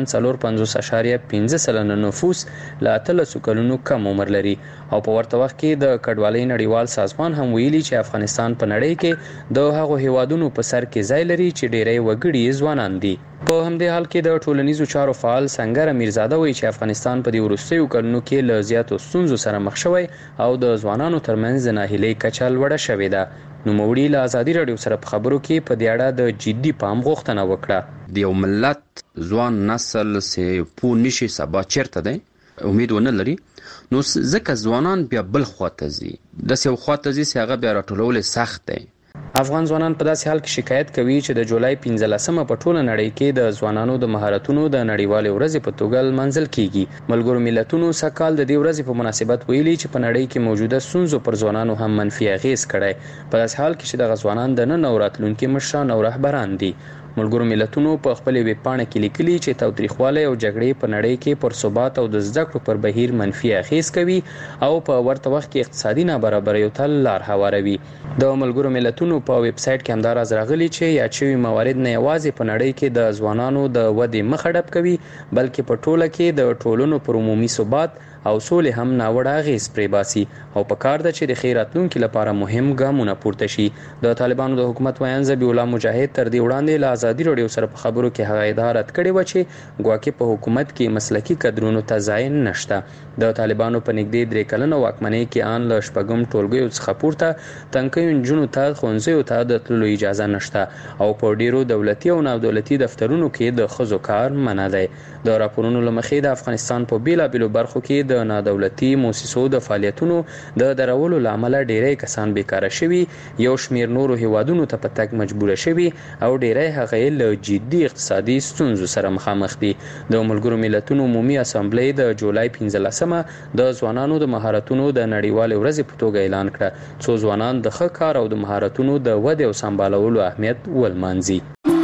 Speaker 14: 4.5% نفوس له 13 کلونو کم عمر لري او په ورته وخت کې د کډوالۍ نړیوال سازمان هم ویلي چې افغانستان په نړۍ کې د هغو هیوادونو په سر کې ځای لري چې ډېری وګړي ځوانان دي. په همدې حال کې د ټولنیزو چارو فعال سنگر امیرزاده وایي چې افغانستان په دې وروستیو کلونو کې له زیاتو ستونزو سره مخ شوی او د ځوانانو ترمنځ د ناهیلۍ کچه لوړه شوې ده. نوموړي له ازادي راډیو سره په خبرو کې په دې اړه د جدي پام غوښتنه وکړه.
Speaker 17: د یو ملت ځوان نسل سه پو نشي سبا چیرته دی امید ونه لري نو ځکه ځوانان بیا بل خواته ځي د یو خواته ځي چې هغه بیا راټولول سخت دی.
Speaker 14: افغان ځوانان په داسې حال کې شکایت کوي چې د جولای 15مه په ټوله نړۍ کې د ځوانانو د مهارتونو د نړیوالې ورځې په توګه منځل کیږي. ملګرو ملتونو سکهال د دې ورځې په مناسبت ویلي چې په نړۍ کې موجوده ستونزو پر ځوانانو هم منفي اغیز کړی په داسې حال کې چې د ځوانان د نن او راتلونکي مشران او رهبران دي. ملګرو ملتونو په خپل ویب پاڼه کې لیکلي چې تاوتریخوالی او جګړې په نړۍ کې پر ثبات او د زده کړو پر بهیر منفي اغیز کوي او په ورته وخت کې اقتصادي نابرابریو ته لار هواروي. د ملګرو ملتونو په ویب سایټ کې همدا راز راغلي چې یاد شوي موارد نه یوازې په نړۍ کې د ځوانانو د ودې مخه ډب کوي بلکې په ټوله کې د ټولنو پر عمومي ثبات او سولې هم ناوړه اغیز پرې باسي او په کار ده چې د خیر راتلونکي لپاره مهم ګامونه پورته شي. د طالبانو د حکومت ویان ذبیح الله مجاهد تر دې وړاندې له ازادي راډیو سره په خبرو کې هغه ادعا رد کړې و چې ګواکې په حکومت کې مسلکي کادرونو ته ځای نشته. د طالبانو په نږدې 3 کلنه واکمنۍ کې ان له شپږم ټولګیو څخه پورته تنکیو نجونو ته ښوونځیو ته د تللو اجازه نشته او په ډیرو دولتي او ناودولتي دفترونو کې د ښځو کار منع دی. د راپورونو له مخې د افغانستان په بیلابیلو برخو کې د نادولتي موسسو د فعالیتونو د درولو لامل ډیری کسان بیکاره شوي یو شمیر نورو هیوادونو ته په تګ مجبور شوي او ډیری هغه له جدي اقتصادي ستونزو سره مخامخ دي. د ملګرو ملتونو عمومي اسامبلې د جولای 15مه د ځوانانو د مهارتونو د نړیوالې ورځې په توګه اعلان کړه څو ځوانان د ښه کار او د مهارتونو د ودې او سمبالولو اهمیت ولمانځي.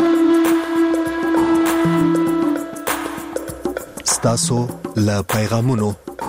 Speaker 1: ستاسو له پیغامونو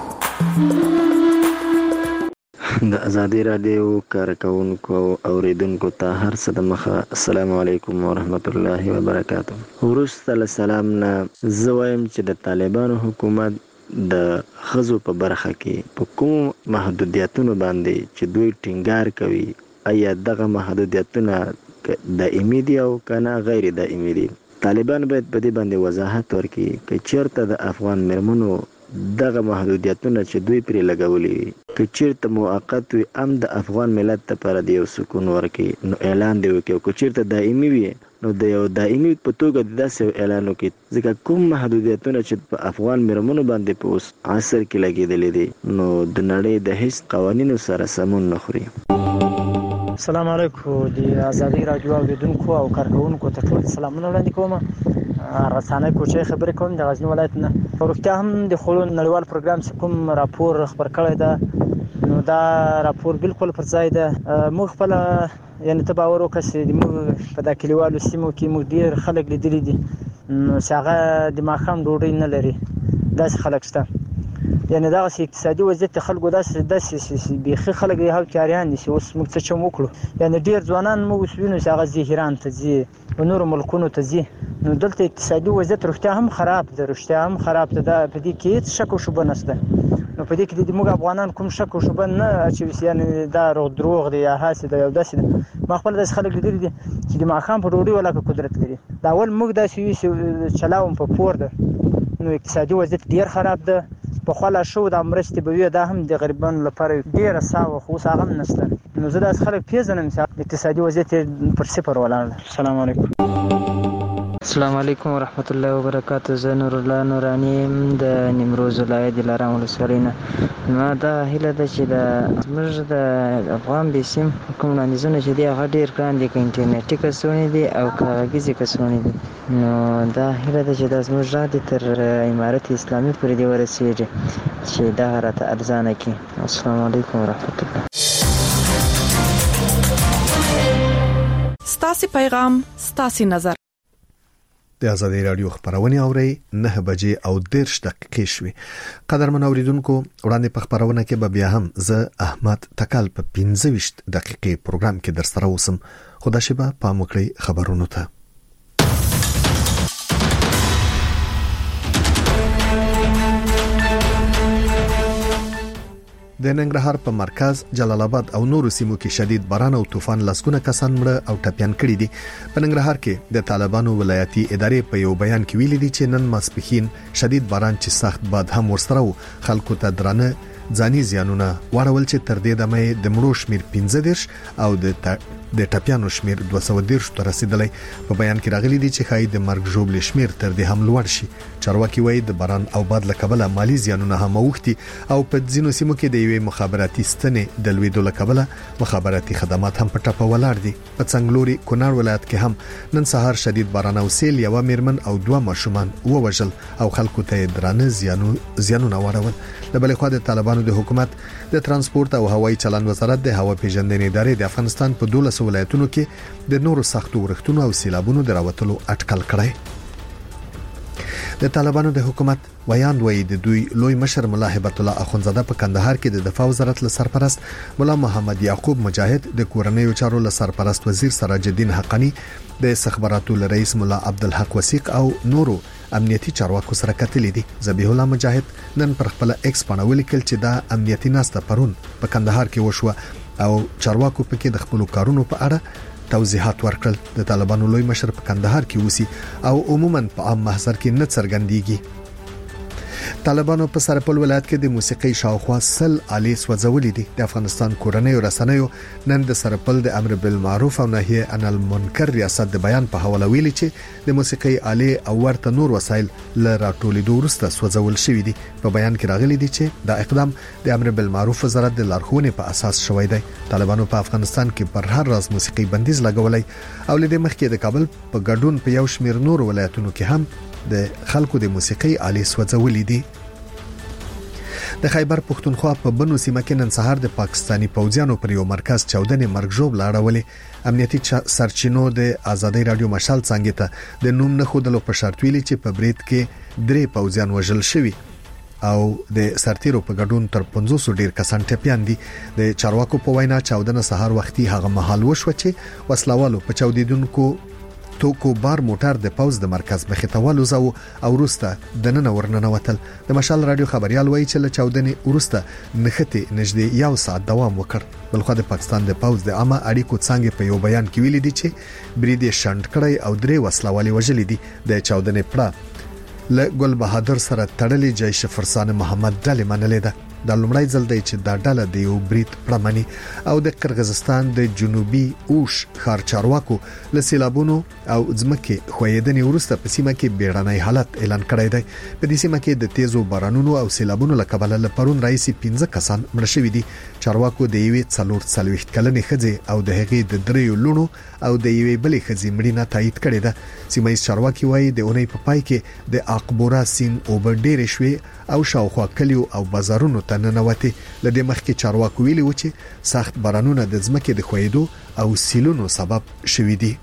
Speaker 18: د ازادي راډیو کارکونکو او اوریدونکو ته هر څه د مخه السلام علیکم ورحمت الله وبرکاته. ورسته له سلام نه زه وایم چې د طالبانو حکومت د ښځو په برخه کې په کوم محدودیتونو باندې چې دوی ټینګار کوي آیا دغه محدودیتونه دایمي دي او کنه غیر دایمي دي. طالبان باید په دې باندې وضاحت ورکړي چې چیرته د افغان مرمنو دغه محدودیتونه چې دوی پرې لګولي وي که چیرته موقت وي هم د افغان ملت لپاره د یو سکون ورکړي نو اعلان دی وکړي او که چیرته دایمي وي نو د یو دایمي په توګه داسې اعلان وکړي ځکه کوم محدودیتونه چې په افغان مرمنو باندې په اوس عصر کې لګېدلي دي نو د نړۍ د هیڅ قوانینو سره سمون نه خوري.
Speaker 19: السلام علیکم د ازادي راډیو اوریدونکو او کارکونکو ته ټول سلامونه وړاندې کوم. رسانه کوچې خبرې کوم د غزنی ولایت نه. ورته هم د خلونو نړیوال پروګرام چې کوم راپور خبر کړی ده نو دا راپور بالکل پر ځای ده. موږ خپل یعنی ته باور وکړه چې موږ په دا کلیوالو سیمو کې موږ ډیر خلک لیدلي دي نو چې هغه د ماښام ډوډۍ نه لري داسې خلک شته. یعنی دا اقتصادي وضعیت خلکو داسې بیخي خلک یې هوښیاران دي چې اوس موږ څه چم وکړو. یعنی ډیر ځوانان موږ وینو چې هغه ځي ایران ته ځي او نورو ملکونو ته ځي نو دلته اقتصادي وضعیت رښتیا هم خراب ده دا په دې کې هیڅ شک او شبهه نشته. نو په دې کې د موږ افغانان کوم شک او شبهه نه اچوي یعنی دا دروغ دی یا هاسې ده یو داسې ده. ما خپل داسې خلک لیدلي دي چې د ماښام په ډوډۍ ولاکه قدرت لري. دا اول موږ داسې چلاوم په پور ده نو اقتصادي وضعیت ډیر خراب ده. په خلا شو د مرستې به وي دا هم د غریبانو لپاره ډیره ساوه خو اوس هغه هم نشته. نو زه د خلک پیژنم چې اقتصادي وضعیت پر صفر ولاړ. السلام علیکم.
Speaker 20: السلام علیکم ورحمت الله وبرکاته. زه نور الله نورانی د نیمروز ولایت دلارام ولسوالۍ نه. ما دا هیله ده چې زموږ د افغان بیسیم کوم وړاندیزونه چې دي هغه ډېر ګران دي، که انټرنیټي کڅوړې دي او که غږیزې کڅوړې دي. نو دا هیله ده چې دا زموږ غږ دې تر امارت اسلامي پورې دې ورسېږي چې دغه راته ارزانه کړي. السلام علیکم ورحمت الله.
Speaker 5: ستاسو پیغام ستاسو نظر.
Speaker 1: د آزادۍ رادیو خبرونه اوري 9 بجې او 10 دقیقې شوي. قدرمن اوریدونکو، وړاندې په خبرونه کې به بیا هم زه احمد تکال په 15 دقیقې پروګرام کې درسره اوسم. خدا شبه پام وکړئ خبرونو ته. د ننګرهار په مرکز جلال آباد او نورو سیمو کې شدید باران او طوفان لسګونه کسان مړه او ټپيان کړي دي. په ننګرهار کې د طالبانو ولایتي ادارې په یو بیان کې ویلي دي چې نن ماسپښین شدید باران چې سخت باد هم ورسره خلکو ته درانه ځاني زیانونه واړول چې تر دې دمه د مړو شمیر 15 او د ټپيانو شمیر 210 ته رسیدلی. په بیان کې راغلي دي چې خای د مرګ ژوبل شمیر تر دې هم لوړ شي. چارواکي وایي د باران او باد له کبله مالی زیانونه هم اوختي او په ځینو سیمو کې د یوې مخابراتي ستنې د لویدو له کبله مخابراتي خدمات هم په ټپه ولاړ دي. په څنګلوري کونړ ولایت کې هم نن سهار شدید باران او سیل یو میرمن او 2 ماشومان ووژل او خلکو ته درانه زیانونه واړول. د بلې خوا د طالبانو د حکومت د ترانسپورت او هوایي چلند وزارت د هوا پیژندنې ادارې د افغانستان په 12 ولایتونو کې د نورو سختو ورښتونو او سیلابونو دراوتلو اټکل کړی. د طالبانو د حکومت ویاند وایي د دوی لوی مشر ملا هبت الله اخونزاده په کندهار کې د دفاع وزارت له سرپرست مولا محمد یعقوب مجاهد، د کورنیو چارو له سرپرست وزیر سراج الدین حقانی، د استخباراتو له رئیس مولا عبدالحق وثیق او نورو امنیتي چارواکو سره کتلې دي. ذبیح الله مجاهد نن پر خپل ایکس باندې ولیکل چې دا امنیتي ناسته پرون په کندهار کې وشوه او چارواکو پکې د خپل کارونو په اړه توضیحات ورکړل. د طالبانو لوی مشر په کندهار کې اوسي او عموما په عام محضر کې نه څرګندېږي. طالبانو په سرپل ولایت کې د موسیقي شاوخوا 100 آلې سوځولې دي. د افغانستان کورنیو رسنیو نن د سرپل د امر بالمعروف او نهي عن المنکر ریاست د بیان په حواله ویلي چې د موسیقي آلې او ورته نور وسایل له راټولېدو وروسته سوځول شوي دي. په بیان کې راغلي دي چې دا اقدام د امر بالمعروف وزارت د لارښوونې په اساس شوی دی. طالبانو په افغانستان کې پر هر راز موسیقي بندیز لګولای او لدې مخکې د کابل په ګډون په یو شمیر نور ولایتونو کې هم د خلکو د موسیقي آلې سوځولې دي. د خیبر پښتونخوا په بنو سیمه کې نن سهار د پاکستانی پوځیانو پر یو مرکز چاودنې مرګ ژوبل اړولې. امنیتي سرچینو د آزادۍ رادیو مشال څنګه ته د نوم نه خودلو په شرط ویلي چې په برید کې 3 پوځیان وژل شوي او د سرتیرو په ګډون تر 500 ډیر کسان ټپيان دي. د چارواکو په وینا چاودنه سهار وختي هغه مهال وشو چې وسلوالو په چاودیدونکو توکو بار موټر د پوز د مرکز مخې ته ولوزو او وروسته د نن ورننه وتل. د مشال رادیو خبريال وایي چې له چاودنې وروسته نخته نږدې 1 ساعت دوام وکړ. بلخو د پاکستان د پوز د عامه اړیکو څنګه په یو بیان کې ویلي دي چې بریدي شند کړی او 3 وسلوالي وژلې دي. د چاودنې پړه له ګل بهادر سره تړلې جیش فرسان محمد ډلې منلې ده. د لومړی ځل دی چې دا ډله د یو برید پړمنی او د قرغیزستان د جنوبي اوش ښار چارواکو له سیلابونو او ځمکې خویدنې وروسته په سیمه کې بیړنی حالت اعلان کړی دی. په دې سیمه کې د تیزو بارانونو او سیلابونو له کبله له پرون راځي 15 کسان مړ شوي دي. چارواکو د یوې 440 کلنې ښځې او د هغې د 3 لونو او د یوې بلې ښځې مړینه تایید کړې ده. سیمه چارواکي وایي د اونۍ په پای کې د اقبورا سین اوبر ډېر شوي او شاوخوا کلیو او بازارونو ته ننوتي. لدې مخکې چارواکو ویلي و چې سخت بارانونه د ځمکې د خویدو او سیلونو سبب شوي دي.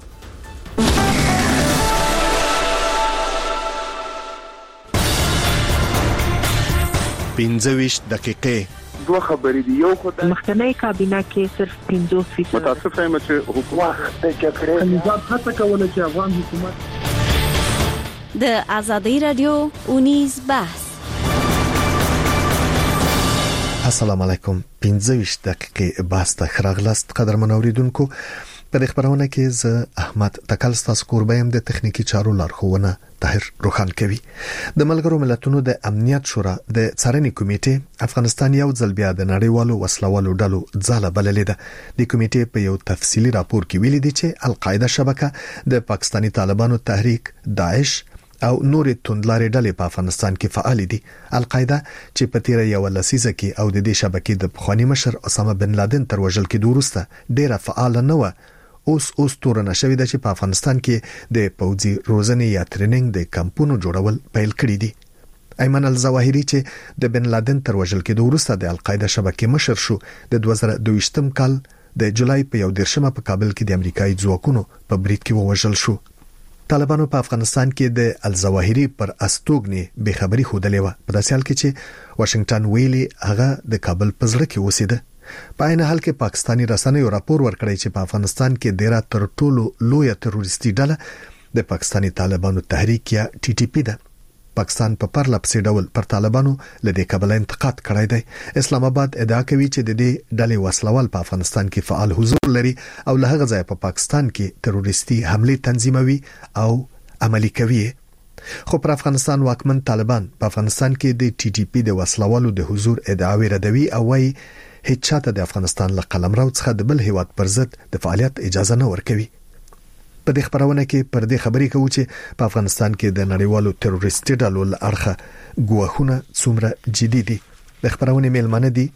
Speaker 1: پنځه دقیقې
Speaker 21: دوه خبرې دي. یو خدای
Speaker 22: مخکنی کابینه کې صرف 50%
Speaker 21: متاسف یم چې حکومت د کړې نظام هڅه کوله چې افغان حکومت
Speaker 23: د آزادۍ رادیو اونیز بحث.
Speaker 1: السلام علیکم. 15 دقیقې بحث ته خراغلاست قدرمن اوریدونکو. په دې خبرونه کې ز احمد تکل ستاسو کوربایم د تخنیکی چارو لارښوونه طاهر روخان کوي. د ملګرو ملتونو د امنیت شورا د څارنې کمیټې افغانستان یو ځل بیا د نړیوالو وسلوالو ډلو ځاله بللې ده. د کمیټې په یو تفصیلی راپور کې ویلي دي چې القاعده شبکه د پاکستانی طالبانو تحریک داعش او نورې توندلارې ډلې په افغانستان کې فعال دي. القاعده چې په تیر یو لسیزه کې او د دې شبکې د پخوانی مشر اسامه بن لادن تر وژل کې وروسته ډیره فعال نه و، اوس تورنه شوې ده چې په افغانستان کې د پوځي روزنې یا ټریننګ د کمپونو جوړول پیل کړی دي. ایمن الظواهری چې د بن لادن تر وژل کې وروسته د القاعده شبکې مشر شو، د 2022م کال د جولای په 1 په کابل کې د امریکایي ځواکونو په برید کې وژل شو. طالبانو په افغانستان کې د الظواهری پر استوګنې به خبري خودلې و، په داسې حال کې چې واشنگټن ویلي هغه د کابل په زړه کې اوسېده. په عین حال کې پاکستانی رسنیو راپور ورکړی چې په افغانستان کې ډیره تر ټولو لوی تروریستي ډله د پاکستانی طالبانو تحریک یا ټي ټي پی ده. پاکستان په پرلپسې ډول پر طالبانو لدې کابل انتقاد کړی دی. اسلام آباد ادعا کوي چې د دې ډلې وسلوال په افغانستان کې فعال حضور لري او له هغه ځایه په پاکستان کې تروریستي حمله تنظیموي او عملي کوي. خو پر افغانستان واکمن طالبان په افغانستان کې د ټي ټي پی د وسلوالو د حضور ادعاوی ردوي او وايي هیڅ چاته د افغانستان له قلمرو څخه د بل هیواد پر ضد د فعالیت اجازه نه ورکوي. په دې خبرونه کې پر دې خبرې کوي چې په افغانستان کې د نړیوالو تروریستي ډلو له اړخه ګواښونه څومره جدي دي. د خبرونه میلمانه دي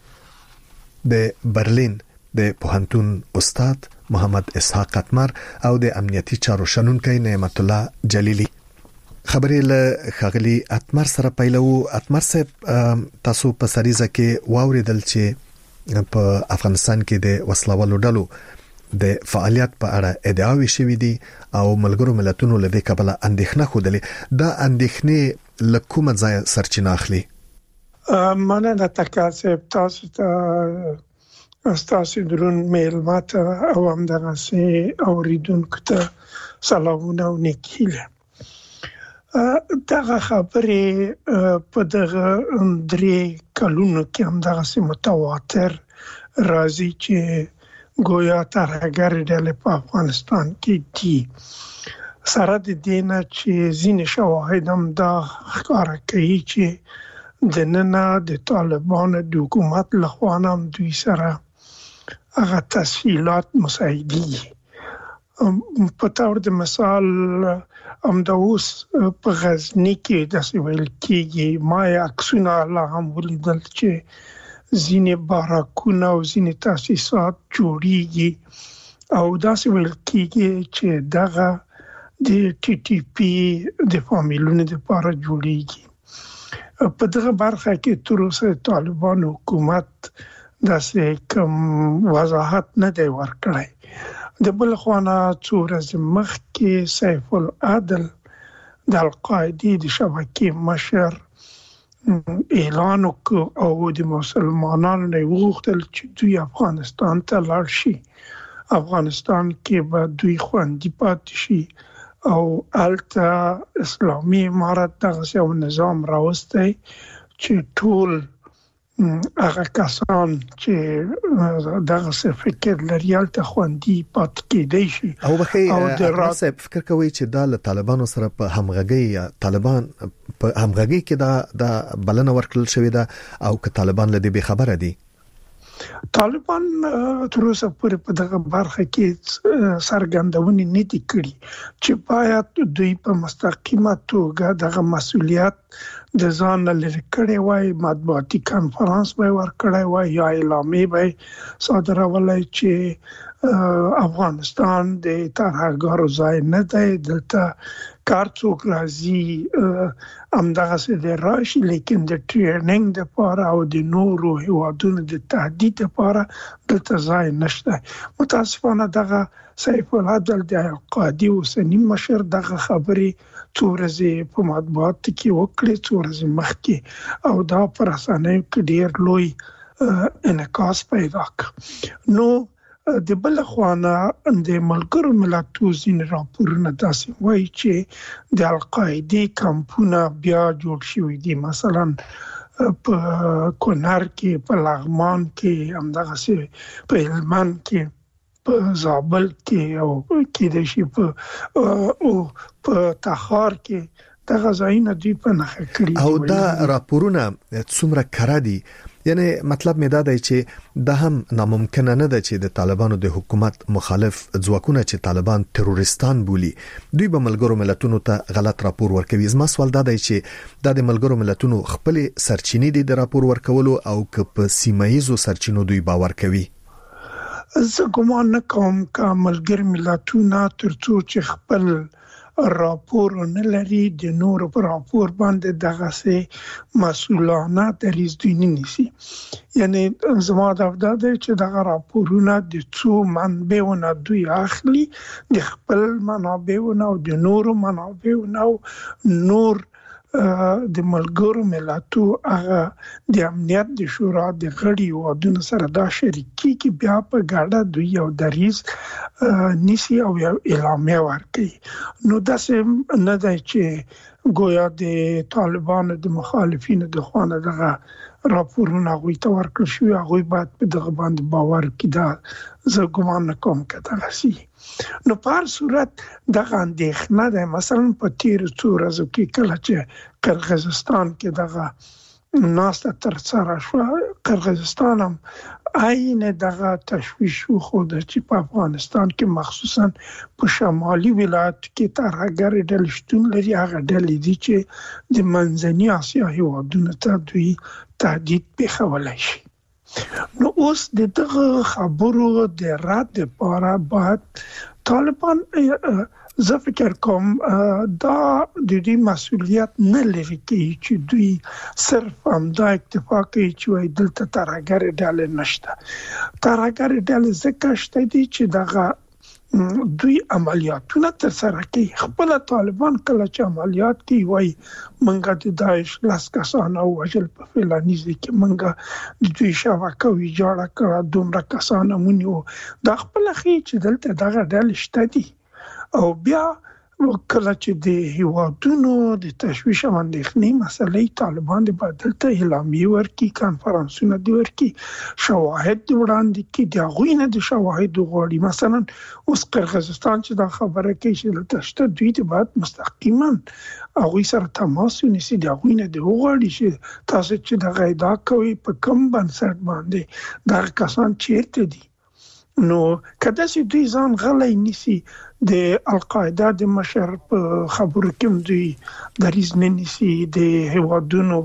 Speaker 1: د برلین د پوهنتون استاد محمد اسحاق اتمر او د امنیتي چارو شنونکي نعمت الله جلیلی. خبرې له خغلی اتمر سره پیلو. اتمر صاحب تاسو په سریزه کې واوریدل چې په افغانستان کې د وسلوالو ډلو د فعالیت په اړه ادعاوی شوې دي او ملګرو ملتونو له دې کبله اندېښنه خوده. دا اندېښنې له کومه ځای سرچینه اخلي؟
Speaker 21: مننه تاسو تاسو درون میلمات او هم دغه سي اوریدونکو ته سلامونه او نیکیله. دغه خبرې په دغه 3 کلونو کې هم دغه سي متواتر راځي چې ګویا ترهګر ډلې په افغانستان کې دي. سره د دینه چې ځینې شواهد هم دا ښکاره کوي چې د نن د طالبانو د حکومت لخوا هم دوی سره هغه تسهیلات مساعدي. په تور د مثال د اوس په غزنی کې د سویل کېږي ما عکسونه لا هم ولیدل چې ځینې باراکونه او ځینې تاسیسات جوړیږي او دا سویل کېږي چې دغه د ټي ټي پی د فامیلونو لپاره جوړیږي. په دغه برخه کې تر اوسه طالبان حکومت داسې کوم وضاحت نه دی ورکړی. د بل خوانه څو ورځې مخکې سیف العدل د القاعده د شبکې مشر اعلان وکړ او د مسلمانانو نه وغوښتل چې دوی افغانستان ته لاړ شي. افغانستان کې به دوی خوندي پاتې شي او الته اسلامي امارت دغه یو نظام راوستی چې ټول هغه کسان چې دغه څه فکر لري الته خوندي پاتې کېدای شي.
Speaker 1: او بخې فکر کوي چې د طالبانو سره په همغږي یا طالبان په همغږي کې دا بلنه ورکړل شوې ده او که طالبان له دې به خبره دي؟
Speaker 21: طالبان تر اوسه پورې په دغه برخه کې سرګندونې نه دي کړې چې باید دوی په مستقیمه توګه دغه مسؤلیت د ځان لري کړي وای، مطبوعاتي کانفرنس به ورکړی وای یا اعلامیه به صادرولای چې افغانستان د ترهګرو ځای نه دی، دلته کار څوک راځي همدغه څه دی راشي، لیکن د ټریننګ لپاره او د نورو هیوادونو د تهدید لپاره دلته ځای نشته. متاسفانه دغه سیف العدل د القاعده اوسنی مشر دغه خبرې څو ورځې په مطبوعاتو کې وکړې، څو ورځې مخکې، او دا پر رسنیو کې ډېر لوی انعکاس پیدا کړ. نو د بل خوانه د ملګرو ملتونو ځینې راپورونه داسې وایي چې د القاعده کمپونه بیا جوړ شوي دي، مثلا په کونړ کې، په لغمان کې، همدغه په هلمند کې په زابل کې او کې د شي په تخار کې دغه ځایونه دوی په نخښه کړي
Speaker 1: او دا راپورونه څومره کړه دي. یعنی مطلب مې دا دی چې دا هم ناممکن نه ده چې د طالبانو د حکومت مخالف ځواکونه چې طالبان تروریستان بولي دوی به ملګرو ملتونو ته غلط راپور ورکوي. زما سوال دا دی چې دا د ملګرو ملتونو خپل سرچینې دي د راپور ورکولو او که په سیمایي سرچینو دوی باور کوي؟
Speaker 21: زه ګومان نه کوم چې ملګرو ملتونه ترڅو چې خپل راپور نه لري د نور پر راپور باندې دغه سه مسؤلانه دریځ دوی نه نیسي. یعنی زما دا چې دغه راپورونه د څو منبعونو دوی اخلي د خپل منابعونو او د نور منابعونو نور د ملګرو ملتو هغه د امنیت د شورا د غړي ودونو سره دا شریکي کې بیا په ګډه دوی یو دریځ نیسي او یو اعلامیه ورکړي. نو داسې نه دی چې ګویا د طالبانو د مخالفینو د خوانه دغه راپورونه غوي ته ورکړل شو هغه باید په دغه باندې باور کړي. دا زه ګومان نه کوم چې دا شي. نو په هر صورت دغه اندېښنه ده. مثلا په تیر څو ورځو کې کله چې قرغیزستان کې دغه ناسته تر سره شو قرغیزستان هم عین دغه تشویش خود چې په افغانستان کې مخصوصا په شمالي ولایت کې ترهګر ډلې شتون لري. هغه ډلې دي چې د منځني اسیا هیوادونو ته دوی تهدید پیښولی شي. نو اوس دغه خبرو د رد لپاره باید طالبان زه فکر کوم دا د دې مسؤلیت نه لري چې دوی صرف همدا اکتفا کوي چې وای دلته ترهګر ډلې نشته. ترهګر ډلې ځکه شته دي چې دغه دوی عملیاتونه تر سره کوي. خپل طالبان کله چې عملیات کوي وای منګه د داعش لاس کسان او وجل په فلانیز کې منګه د دوی شبکه وی جوړه کړه دومره کسان مونږ دا خپل خي چې دلته دغه ډلې شته دي او بیا کله چې د هیوادونو د تشویش او اندېښنې مسلې طالبان د بدلته اعلامیه ورکړي کانفرنسونه دی ورکړي شواهد وړاندې کړي د غوینه د شواهد غوړي. مثلا اوس قرغیزستان چې دا خبره کوي چې دلته شته دوی د بعد مستقیما هغه سره تماس ونیسي د غوینه د غوړي چې تاسو چې د غیدا کوي په کوم بنسټ باندې دا کسان چیرته دي. نو کله چې دوی ځان غلای نیسي د القاعده د مشر په خبرو کې دوی دریځ نه نیسي د هیوادونو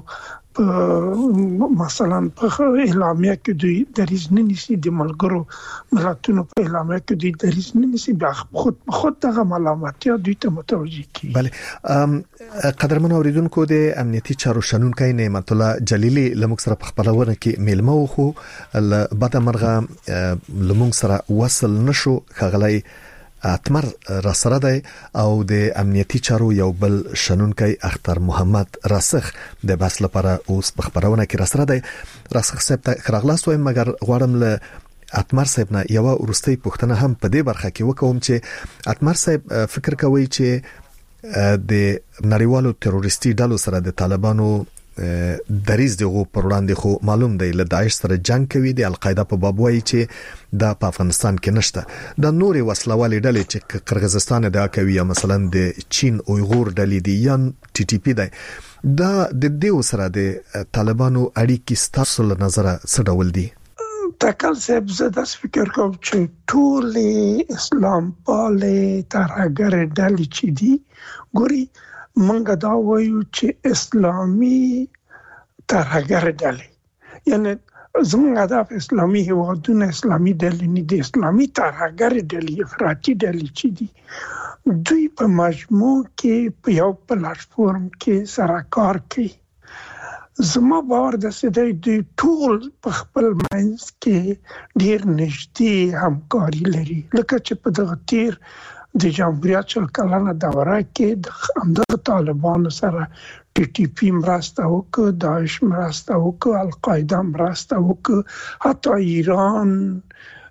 Speaker 21: مثلا په اعلامیه کې دوی دریځ نه نیسي د ملګرو ملتونو په اعلامیه کې دوی دریځ نه نیسي بیا خود دغه ملامتیا دوی ته متوجي کی.
Speaker 1: بله قدرمن اوریدونکو د امنیتي چارو شنونکو نعمت الله جلیلی لمک سره په خبرونه کې میلمه خو بعد مرغه لمک سره وصل نشو خغلی اتمر را سره دی او د امنیتي چارو یو بل شنونکی اختر محمد راسخ د بس لپاره اوس په خبرونه کې را سره دی. راسخ صاحب ته خراغلاس وایم مګر غواړم له اتمر صاحب نه یو ورستۍ پوښتنه هم په دې برخه کې وکوم چې اتمر صاحب فکر کوي چې د نړیوالو تروریستي ډلو سره د طالبانو دریز دغه پر وړاندې خو معلوم دی له داعش سره جنگ کوي د القاعده په باب وایي چې دا په افغانستان کې نشته. د نوري وسلوالي ډلې چې قرغیزستان دا کوي یا مثلا د چین اویغور ډلې دي یا ټي ټي پی دی دا د دې سره د طالبانو اړیکې ستاسو له نظره څه ډول دي؟
Speaker 21: تکل صاحب زه داس فکر کوم چې ټول اسلام پاله ترهګر ډلې چې دي ګوري منګه دا وایو چې اسلامي ترهګر ډلې یعنی زموږ هدف اسلامي هیوادونه اسلامي ډلې نه دي اسلامي ترهګر ډلې افراطي ډلې چې دي دوی په مجموع کې په یو پلیټفارم کې سره کار کوي. زما باور د سده دوی ټول په خپل منځ کې ډیر نږدې همکاري لري لکه چې په دغه تیر د جمهوریت شل کلنه دوره کې د همدغه طالبانو سره ټي ټي پی مرسته وکړه داعش مرسته وکړه القاعده مرسته وکړه حتی ایران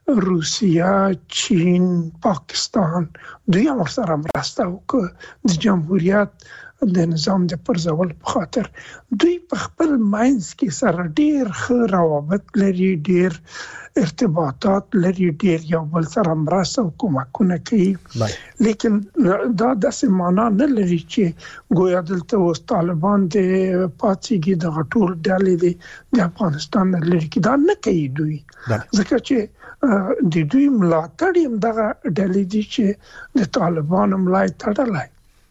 Speaker 21: روسیا، چین، پاکستان دوی هم سره مرسته وکړه د جمهوریت د نظام د پرځول په خاطر. دوی په خپل ماینز کې سره ډیر ښه روابط لري، ډیر ارتباطات لري، ډیر یو بل سره مرسته او کومکونه کوي. لیکن دا داسې معنا نه لري چې ګویا دلته اوس طالبان د پاتېږي د غټول ډلې د افغانستان لري کې دا نه کوي دوی، ځکه چې د دوی ملاتړ هم دغه ډلې دي چې د طالبانو ملای تړلای.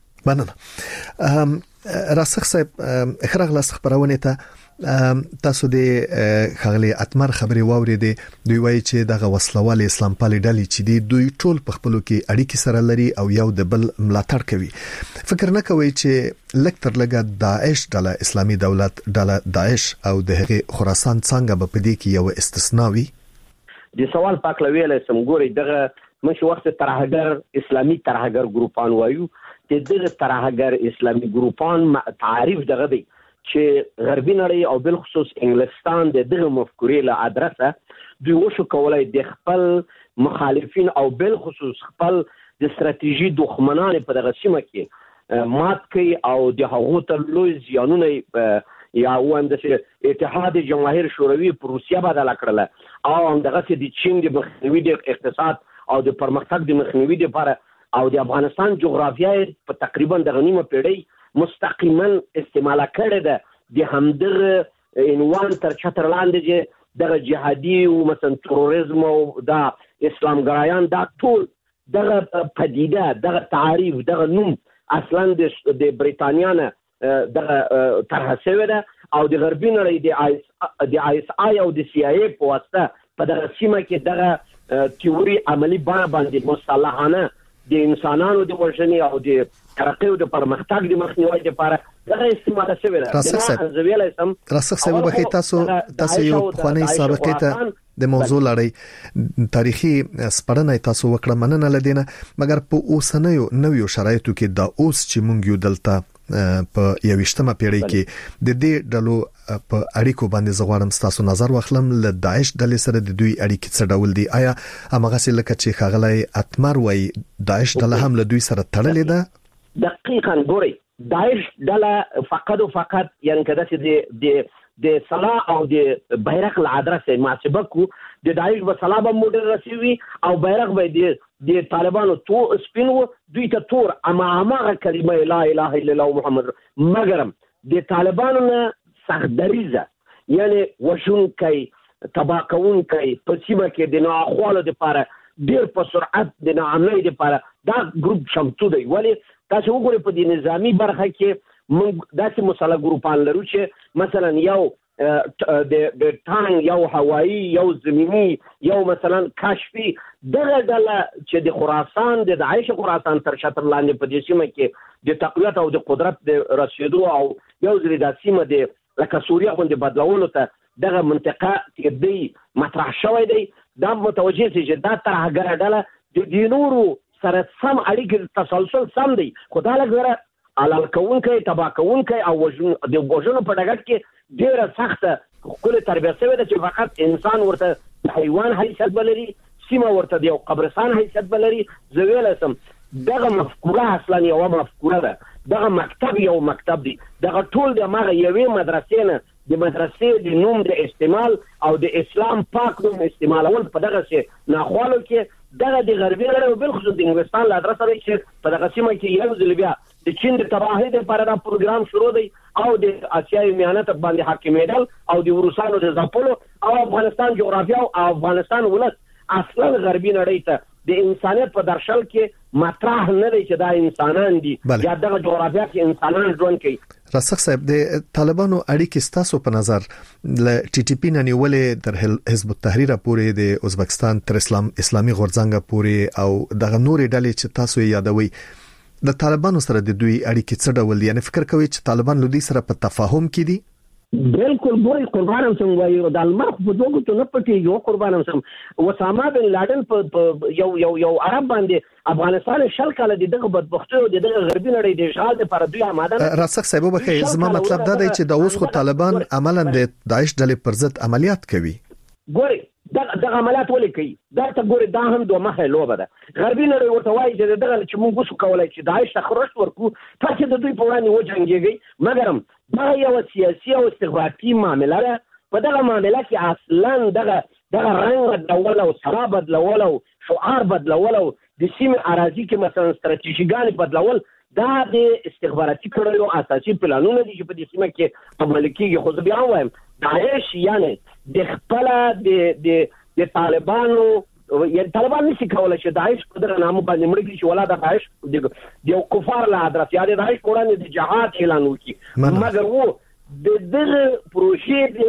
Speaker 1: مننه. راسخ صاحب اخراغ لاس خبرونه ته تاسو د خغلی اتمر خبري واوریدې، دوی وایي چې دغه وسلوال اسلام پالي ډلې چې دی دوی ټول په خپلو کې اړیکې سره لري او یو د بل ملاتړ کوي. فکر نه کوي چې لکتر لګه داعش ډله، اسلامي دولت ډله داعش او د هغه خراسان څنګه په دې کې یو استثناء وي؟
Speaker 2: د سوال پاک لویل سم ګوري دغه مش وخت ترهګر اسلامي ترهګر ګروپان وایو چې دغه ترهګر اسلامي ګروپان تعریف دغه دی چې غربي نړۍ او بل خصوص انګلستان د دغه مفکورې له ادرسه دوی وشو کولای د خپل مخالفین او بل خصوص خپل د ستراتیژي دښمنان په دغه سیمه کې مات کوي او د هغو ته لوی زیانونه یا وایم د اتحاد جماهیر شوروي په روسیا بدل کړل او دغه د چین د مخنیوي د اقتصاد او د پرمختګ د مخنیوي لپاره او د افغانستان جغرافیای په تقریبا د غنیمه پیړۍ مستقیما استعمال کړی ده د همدغه عنوان تر چتر لاندې چې دغه جهادي او مثلا تروریزم او د اسلام ګرایان دا ټول دغه پدیده دغه تعریف دغه نوم اصلا د بریتانیا نه دغه طرح شوی ده او د غربي نړۍ د آی اس آی او د سی آی ای په واسطه په دغه سیمه کې دغه تیوري عملی باندې مصالحانه د انسانانو د وژنې او د ترقی او د پرمختګ د مخنیوي لپاره دغه استعمال شوی ده.
Speaker 1: راسخ صاحب بخی تاسو یو خوانی سابقه ته د موضوع لړۍ تاریخي سپړنه تاسو وکړه، مننه لدینه، مګر په اوسنیو نویو شرایطو کې دا اوس چې مونږ یو دلته په 21مه پیړۍ کې د دې ډلو په اړیکو باندې زغوارم تاسو نظر واخلم له داعش ډلې سره د دوی اړیکې څه ډول دي؟ آیا هغه څه لکه چې خغلای اتمر وای داعش ډله هم له دوی سره تړلې ده؟
Speaker 2: دقیقاً ګوري داعش ډله فقط او فقط یعنی کده چې د صلاح او د بیرغ له ادرسه محاسبه کو د داعش په صلاح به موډل رسیوي او بیرغ به د طالبانو تو سپینو دوی ته تور اما هغه کلمه لا اله الا الله محمد مګرم د طالبانو نه سخدریزه یعنی وشونکي تباکونکي په سیمه کې د ناخوالو لپاره ډیر په سرعت د ناامنۍ لپاره دا ګروپ شمتو دی. ولی تاسو وګورئ په د نظامی برخه کې موږ داسې مسله ګروپان لرو چې مثلا یو د ټانک یو هوایی یو زمینی یو مثلا کشفي دغه ډله چې د خراسان د عایشه خراسان تر شتر لاندې په دې سیمه کې د تقویت او د قدرت د رسیدو او یو ځل د سیمه د لکه سوریه غونډه بدلولو ته دغه منطقه کې دی مطرح شوی دی. دا متوجه چې دا تر هغه ډله د دینورو سره سم اړیکې تسلسل سم دی، خو دا لګره علال کوونکی تبا کوونکی او د وژنو په ډګر کې ډیره سخته خپل تربیه شوی ده چې فقط انسان ورته حیوان حیثیت بلري، سیمه ورته د یو قبرستان حیثیت بلري. زه ویلی سم دغه مفکوره اصلا یوه مفکوره ده، دغه مکتب یو مکتب دی، دغه ټول د هغه یوې مدرسې نه د مدرسې د نوم د استعمال او د اسلام پاک نوم استعمالول په دغه سي ناخوالو کې دغه د غربي نړۍ او بل خصوص د انګلستان له ادرسه دی چې په دغه سیمه کې یو ځل بیا د چین د تباهۍ لپاره دا پروګرام شروع دی او د اسیايي میانت باندې حاکمیدل او د روسانو د ځپلو او افغانستان جغرافیا او افغانستان ولس اصلا غربي نړۍ ته د انسانیت په درشل کې مطرح نه دی چې دا انسانان دي یا دغه جغرافیا کې انسانان ژوند کوي.
Speaker 1: راسخ صاحب د طالبانو اړیکې ستاسو په نظر ل ټي ټي پی نه نیولې تر حزب التحریر پورې د ازبکستان تر اسلامي غورځنګ پورې او دغه نورې ډلې چې تاسو یادوي د طالبانو سره د دوی اړیکې څه ډول دي؟ یعنی فکر کوي چې طالبان له دوی سره په تفاهم کې دي؟
Speaker 2: بالکل ګوري قربانم سم وایي د المخ په دوه ته نه پټي یو قربانم سم وسامه بن لادن په یو عرب باندې افغانستان شل کاله دغه بدبختي او دغه غربي نړۍ د اشغال لپاره دوی آماده.
Speaker 1: راسخ صاحب بخیر زما مطلب دا دی چې د اوس خو طالبان عملاً د داعش ډلې پر ضد عملیات کوي.
Speaker 2: ګوري دغه عملیات ولې کوي؟ دا ته ګورې دا هم دوه مخه لوبه ده. غربي نړۍ ورته وایي چې دغه چې موږ وسو کولی چې داعش ته خرش ورکړو تاسې د دوی په وړاندې وجنګېږئ، مګر هم دغه یوه سیاسي او استخباراتي معامله ده. په دغه معامله کې اصلا دغه رنګ بدلول او سرا بدلول او شعار بدلول او د سیمې اراضي کې مثلا ستراتیژیګانې بدلول دا د استخباراتي کړنو اساسي پلانونه دي چې په دې سیمه کې عملي کېږي. خو زه بیا هم وایم داعش یعنې د خپله د طالبانو یعنې طالبان نشي کولی چې داعش په دغه نامه باندې مړه کړي چې ولا د داعش د یو کفار له ادرس یا د داعش په وړاندې د جهاد اعلان وکړي، مګر و د دغه پروژې د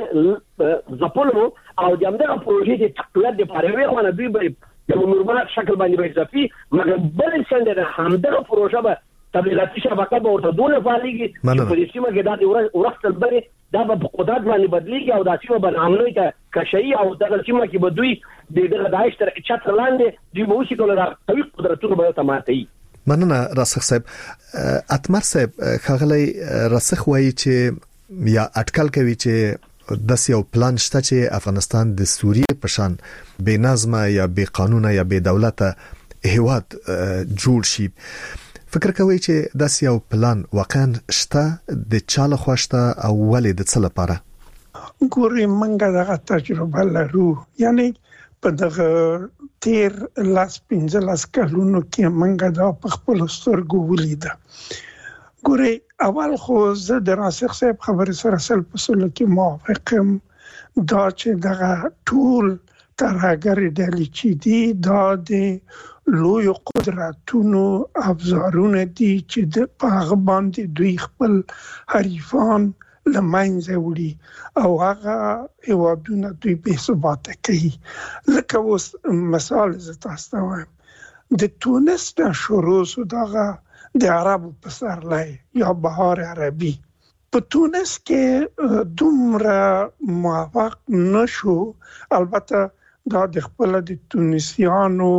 Speaker 2: ځپلو او د همدغه پروژې د تقویت دپاره یوې خوا نه دوی به د نورمال شکل باندې به ځپي، مګر بلې څنډې نه همدغه پروژه به تبلیغاتي شبکه به ورته دونه فعالېږي چې په دې سیمه کې دا د ورښت البرې دا به په قدرت باندې بدلېږي او دا سیمه به ناامنۍ ته کشوي او دغه سیمه کې به دوی د دغه داعش تر چتر لاندې دوی به وشي کولی دا قوي قدرتونه به ورته ماتوي.
Speaker 1: مننه راسخ صاحب. اتمر صاحب ښاغلی راسخ وایي چې یا اټکل کوي چې داسې یو پلان شته چې افغانستان د سوریې په شان بې نظمه یا بې قانونه یا بې دولته هیواد جوړ شي. فکر کوي چې داسې یو پلان واقعا شته د چا لخوا شته او ولې د څه لپاره؟
Speaker 21: ګورې موږ دغه تجربه لرو، یعنی په دغه تیر 15 کلونو کې موږ دا په خپل سترګو ولیده. ګورې اول خو زه د راسخ صاحب خبرې سره سل په سلو کې موافقم دا چې دغه ټول ترهګرې ډلې چې دي دا د لوی قدرتونو افزارونه دي چې په هغه باندې دوی خپل حریفان له منځه وړي او هغه هیوادونه دوی بې ثباته کوي. لکه اوس مثال زه تاسو ته وایم د تونس نه شروع شو دغه د عربو پسرلی یا بهار عربي په تونس کې دومره موفق نشو، البته دا د خپل د تونسیانو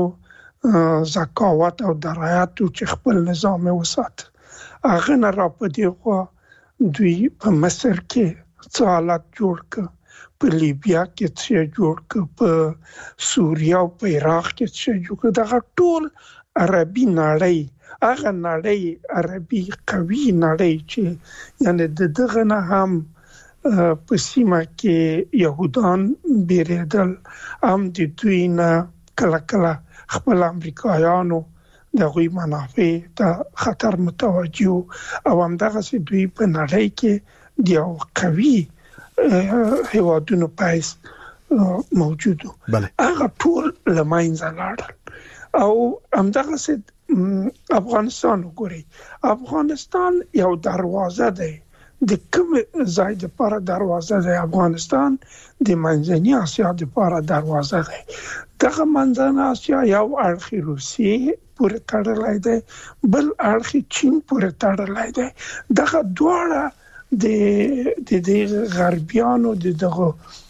Speaker 21: زکاوت او درایت چې خپل نظام وسات هغه نه را پدې خو دوی په مصر کې څه حالت جوړ ک، په لیبیا کې څه جوړ ک، په سوریه او په عراق کې څه جوړ ک. دا ټول عربي نړۍ هغه نړۍ عربي قوي نړۍ چې یعنی دغه نه هم په سیمه کې يهودان بیریدل هم د دوی نه کله خپل امریکایانو د غوي منافع ته خطر متوجه او همدغه سي دوی په نړۍ کې د یو قوي هیوادونو پایس موجودو. هغه ټول لماینځه لاړل او همدغه سي افغانستان وګورئ. افغانستان یو دروازه ده، د کوم ځای د لپاره دروازه ده؟ افغانستان د منځنۍ اسیا د لپاره دروازه ده. دغه منځنۍ اسیا یو اړخ روسیې پورې تړلای دی، بل اړخ چین پورې تړلای دی. دغه دواړه د غربیانو دغه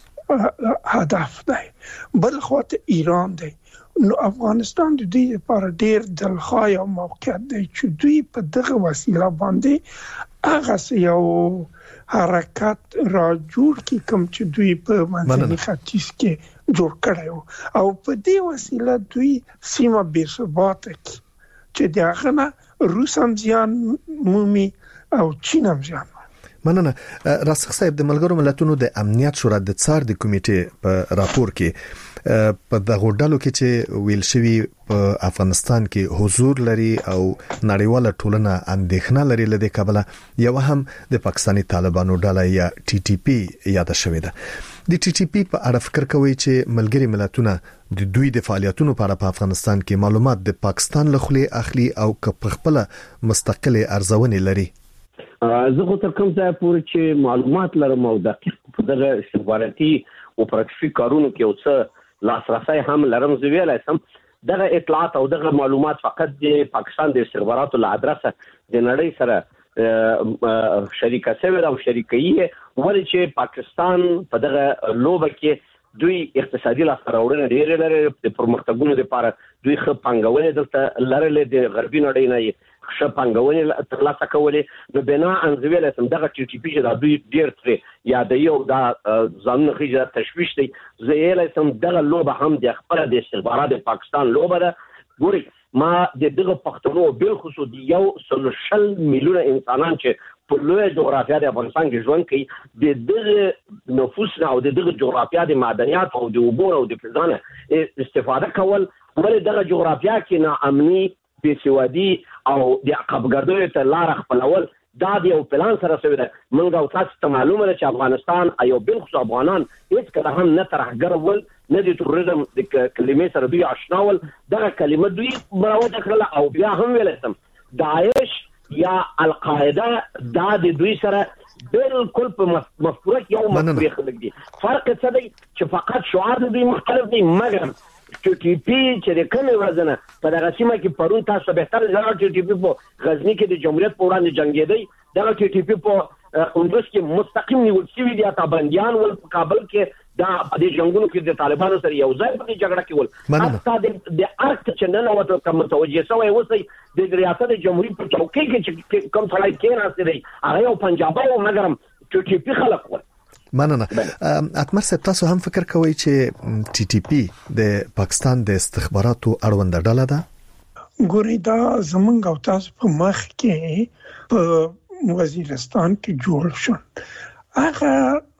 Speaker 21: هدف دی. بل خواته ایران دی. نو افغانستان د دې لپاره ډېر دلخواه او موقعیت دی چې دوی په دغه وسیله باندې هغه یو حرکت را جوړ کی کوم چې دوی په منځني ختیځ کې جوړ کړی او په دې وسیله دوی سیمه بې ثباته کی چې دغه نه روس هم زیان مومي او چین هم زیان.
Speaker 1: مننه. راسخ صاحب د ملګرو ملتونو د امنیت شورا د څار د کمیټې په راپور کې په دغه ډلو کې چې ویل شوی په افغانستان کې حضور لري او نړیواله ټولنه اندېښنه لري لدې کابل یو هم د پاکستاني طالبانو ډله یا ټي ټي پی یاد شوې ده. د ټي ټي پی په اړه فکر کوي چې ملګری ملتونه د دوی د فعالیتونو په اړه په افغانستان کې معلومات د پاکستان له خلې اخلي او خپل مستقله ارزونه لري؟
Speaker 2: زه خو تر کوم ځای پورې چې معلومات لرم او دقیق په دغه استخباراتي او پراکټیکي کارونو کې او څه لاسرسي هم لرم، زه ویلای شم دغه اطلاعات او دغه معلومات فقط د پاکستان د استخباراتو له ادرسه د نړۍ سره شریکه شوی او شریکي ولې چې پاکستان په دغه لوبه کې دوی اقتصادي لاسته-راوړنې ډېرې لري، د پرمختګونو لپاره دوی ښه پانګونه دلته لرلې، د غربي نړۍ نه شپنګونې ترلاسه کولې نو بنا انځویل سم دغه ټي ټي پی چې د دوی ډیر ترې یا د یو دا ځانونه خېجه تشويش دی زه یې سم دغه لوبه هم د خپل د استخبارات د پاکستان لوبه ده ګوري ما د دغه پښتنو بل خصوص دی یو 100 میلیونه انسانان چې په لوی جغرافیا د افغانستان کې ژوند کوي د دغه نفوس او د دغه جغرافیا د معدنیات او د اوبو او د فضانه استفاده کول ولې دغه جغرافیا کې ناامني بېسوادي او د عقبګردۍ ته لار خپلول دا د یو پلان سره شوی ده موږ او تاسو ته معلومه ده چې افغانستان ایو بالخصوص افغانان هیڅ کله هم نه ترهګر ول نه د تروریزم د کلمې سره دوی آشنا ول دغه کلمه دوی مروجه کړله او بیا هم ویل سم داعش یا القاعده دا د دوی سره بالکل په مفکوره یو مفکوره خلک دي فرق څه دی چې فقط شعار دوی مختلف دي مګر ټي ټي پی چې د کومې وزنه په دغه سیمه کې پرون تاسو به تر ځای ټي ټي پی په غزنی کې د جمهوریت په وړاندې جنگیدي دغه ټي ټي پی په اوندوس کې مستقیم نیول شوی دی تابندیان ول په کابل کې دا د جنگونو کې د طالبانو سره یو ځای په جګړه کې ول حتی د ارت چې نن وته کوم متوجه شوی اوسې د ریاست جمهوریت په چوکۍ کې چې کوم ځای کې راځي دی هغه یو پنجاب او مګرم ټي ټي پی خلک ول
Speaker 1: مننه اتمر صاحب تاسو هم فکر کوئ چې ټي ټي پی د پاکستان د استخباراتو اړوند ډله ده
Speaker 21: ګوري دا زمونږ او تاسو په مخ کې په وزیرستان کې جوړ شو هغه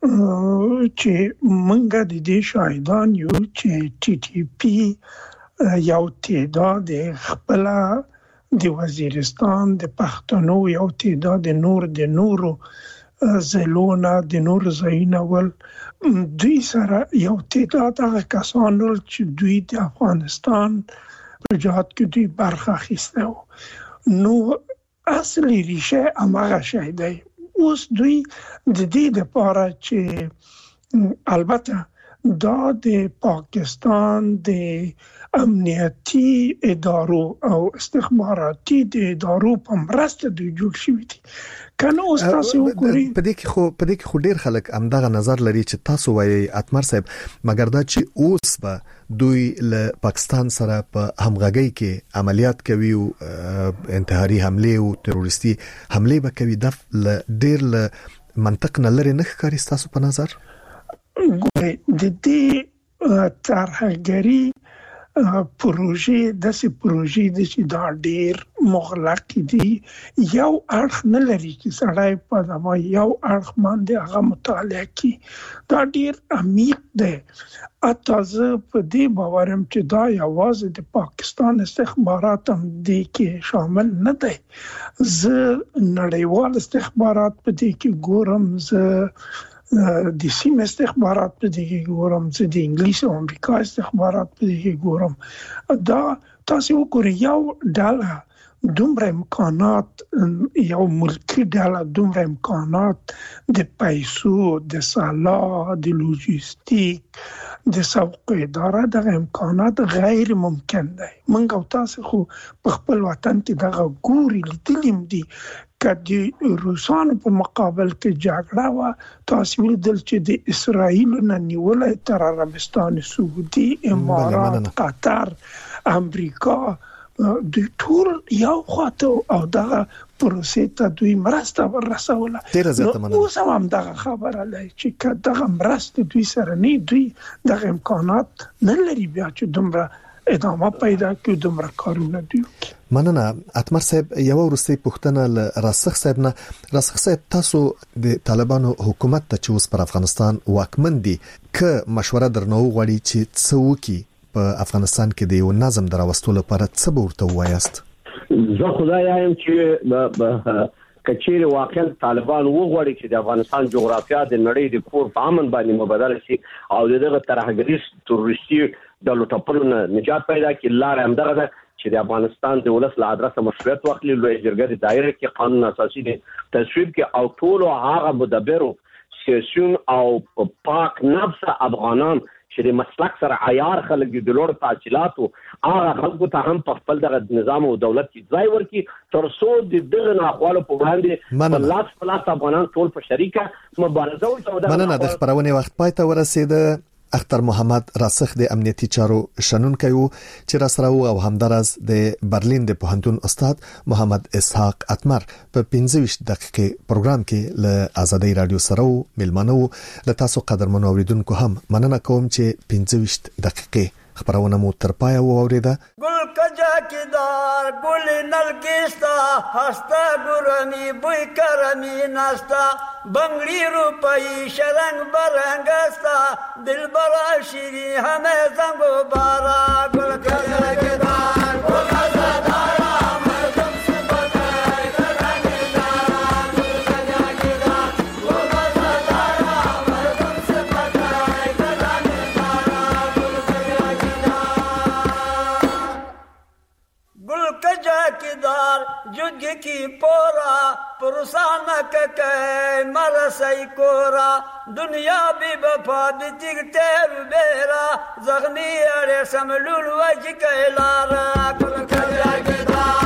Speaker 21: چې مونږ د دې شاهدان یو چې ټي ټي پی یو تعداد خپل د وزیرستان د پښتنو یو تعداد د نورو زلونه د نور زاینه ول دوی سره یو تعداد هغه کسانو چې دوی د افغانستان په جهاد کې دوی برخه اخیسته نو اصلي ریشه هغه شی دی اوس دوی د دې لپاره چې البته دا د پاکستان د امنیتي ادارو او استخباراتي د ادارو په مرسته دوی جوړ شوی دي کنه اوس تاسو وګورئ
Speaker 1: په دې کې خو ډیر خلک همدغه نظر لري چې تاسو وایي اتمر صاحب مګر دا چې اوس به دوی له پاکستان سره په همغږۍ کې عملیات کوي او انتحاري حمله او تروریستي حمله به کوي د ډیر له منطق نه لري نه ښکاري تاسو په نظر
Speaker 21: ګورئ د دې ترهګری پروژې چې دا ډیر مغلق دي یو اړخ نه لري چې سړی په دغه یو اړخ باندې هغه مطالعه کوي دا ډیر عمیق دی اتازه په دې باورم چې دا یوازې د پاکستان استخبارات هم دي کې شامل نه دي زه نړیوال استخبارات په دې کې ګورم زه د سیمه استخبارات په دې کې ګورم چې د انګلیس او امریکا استخبارات په دې کې ګورم دا تاسو وګورئ یو ډله دومره امکانات یو ملکی ډله دومره امکانات د پیسو د صلاح د لوجستیک د سوق اداره د امکانات غیر ممکن دی موږ او تاسو خو په خپل وطن کې دغه ګوري لیدلیم دي کدي روسانو په مقابل کې جګړه وا تاسو ولیدل چې د اسرائیل نه نیولې تر عربستان سعودي امارات قطر امریکا د ټول یو خاطر او دغه پروسې ته دوی مرسته ورسوله نو اوس هم دغه خبره لای چې دغه مرسته دوی سره نه دوی دغه امکانات نه لري بیا چې دومره ادامه پیدا کړي دومره کارونه دي
Speaker 1: مننه اتمر صاحب یو ورستي پښتنه ل راسخ صاحب تاسو د طالبانو حکومت ته چې اوس پر افغانستان واکمن دي ک مشوره درنو غواړي چې څوکي په افغانستان کې د یو نظم دراوستلو لپاره څه به ورته وایاست
Speaker 2: زه خدای یم چې کچېره واقعا طالبان وغواړي چې د افغانستان جغرافیا د نړۍ د کور په امن باندې مبادله شي او دغه ترهګریز تروریستي د لوټپلو نه نجات پیدا کړي لار هم دغه ده چې د افغانستان د ولس له ادرسه مشروعیت واخلي لوی جرګه د دایره کې قانون اساسي دي تصویب کې او ټول هغه مدبرو سیاسيون او پاک نفس افغانان چې د مسلک سره عیار خلک د لوړ تحصیلاتو هغه خلکو ته هم په خپل دغه نظام او دولت کې ځای ورکړي ترڅو دغه ناخوالو په وړاندې لاس افغانان ټول په شریکه مبارزه وکړي.
Speaker 1: مننه د خبرونه وخت پای ته ورسید. اختر محمد راسخ د امنیتي چارو شنونکی وو چې را سره او همدارس د برلین د پوهنتون استاد محمد اسحاق اتمر په 15 دقیقې پروګرام کې له آزادۍ رادیو سره ملمنو له تاسو قدرمن اوریدونکو هم مننه کوم چې 15 دقیقې خبرونه مو تر پای واوریده.
Speaker 6: ګل کجا کیدار ګل نلکستا هستا ګرمی بوی کرمی ناستا بنگړی روپئی شرنګ برنګستا دلبر شری همه زنګو بارا ګل کجا کیدار ګل زادارا जुग की पोरा पुरुषान के मरसई कोरा दुनिया भी बफा दिखते बेरा जख्मी अरे समलुल वज के लारा कुल कजा के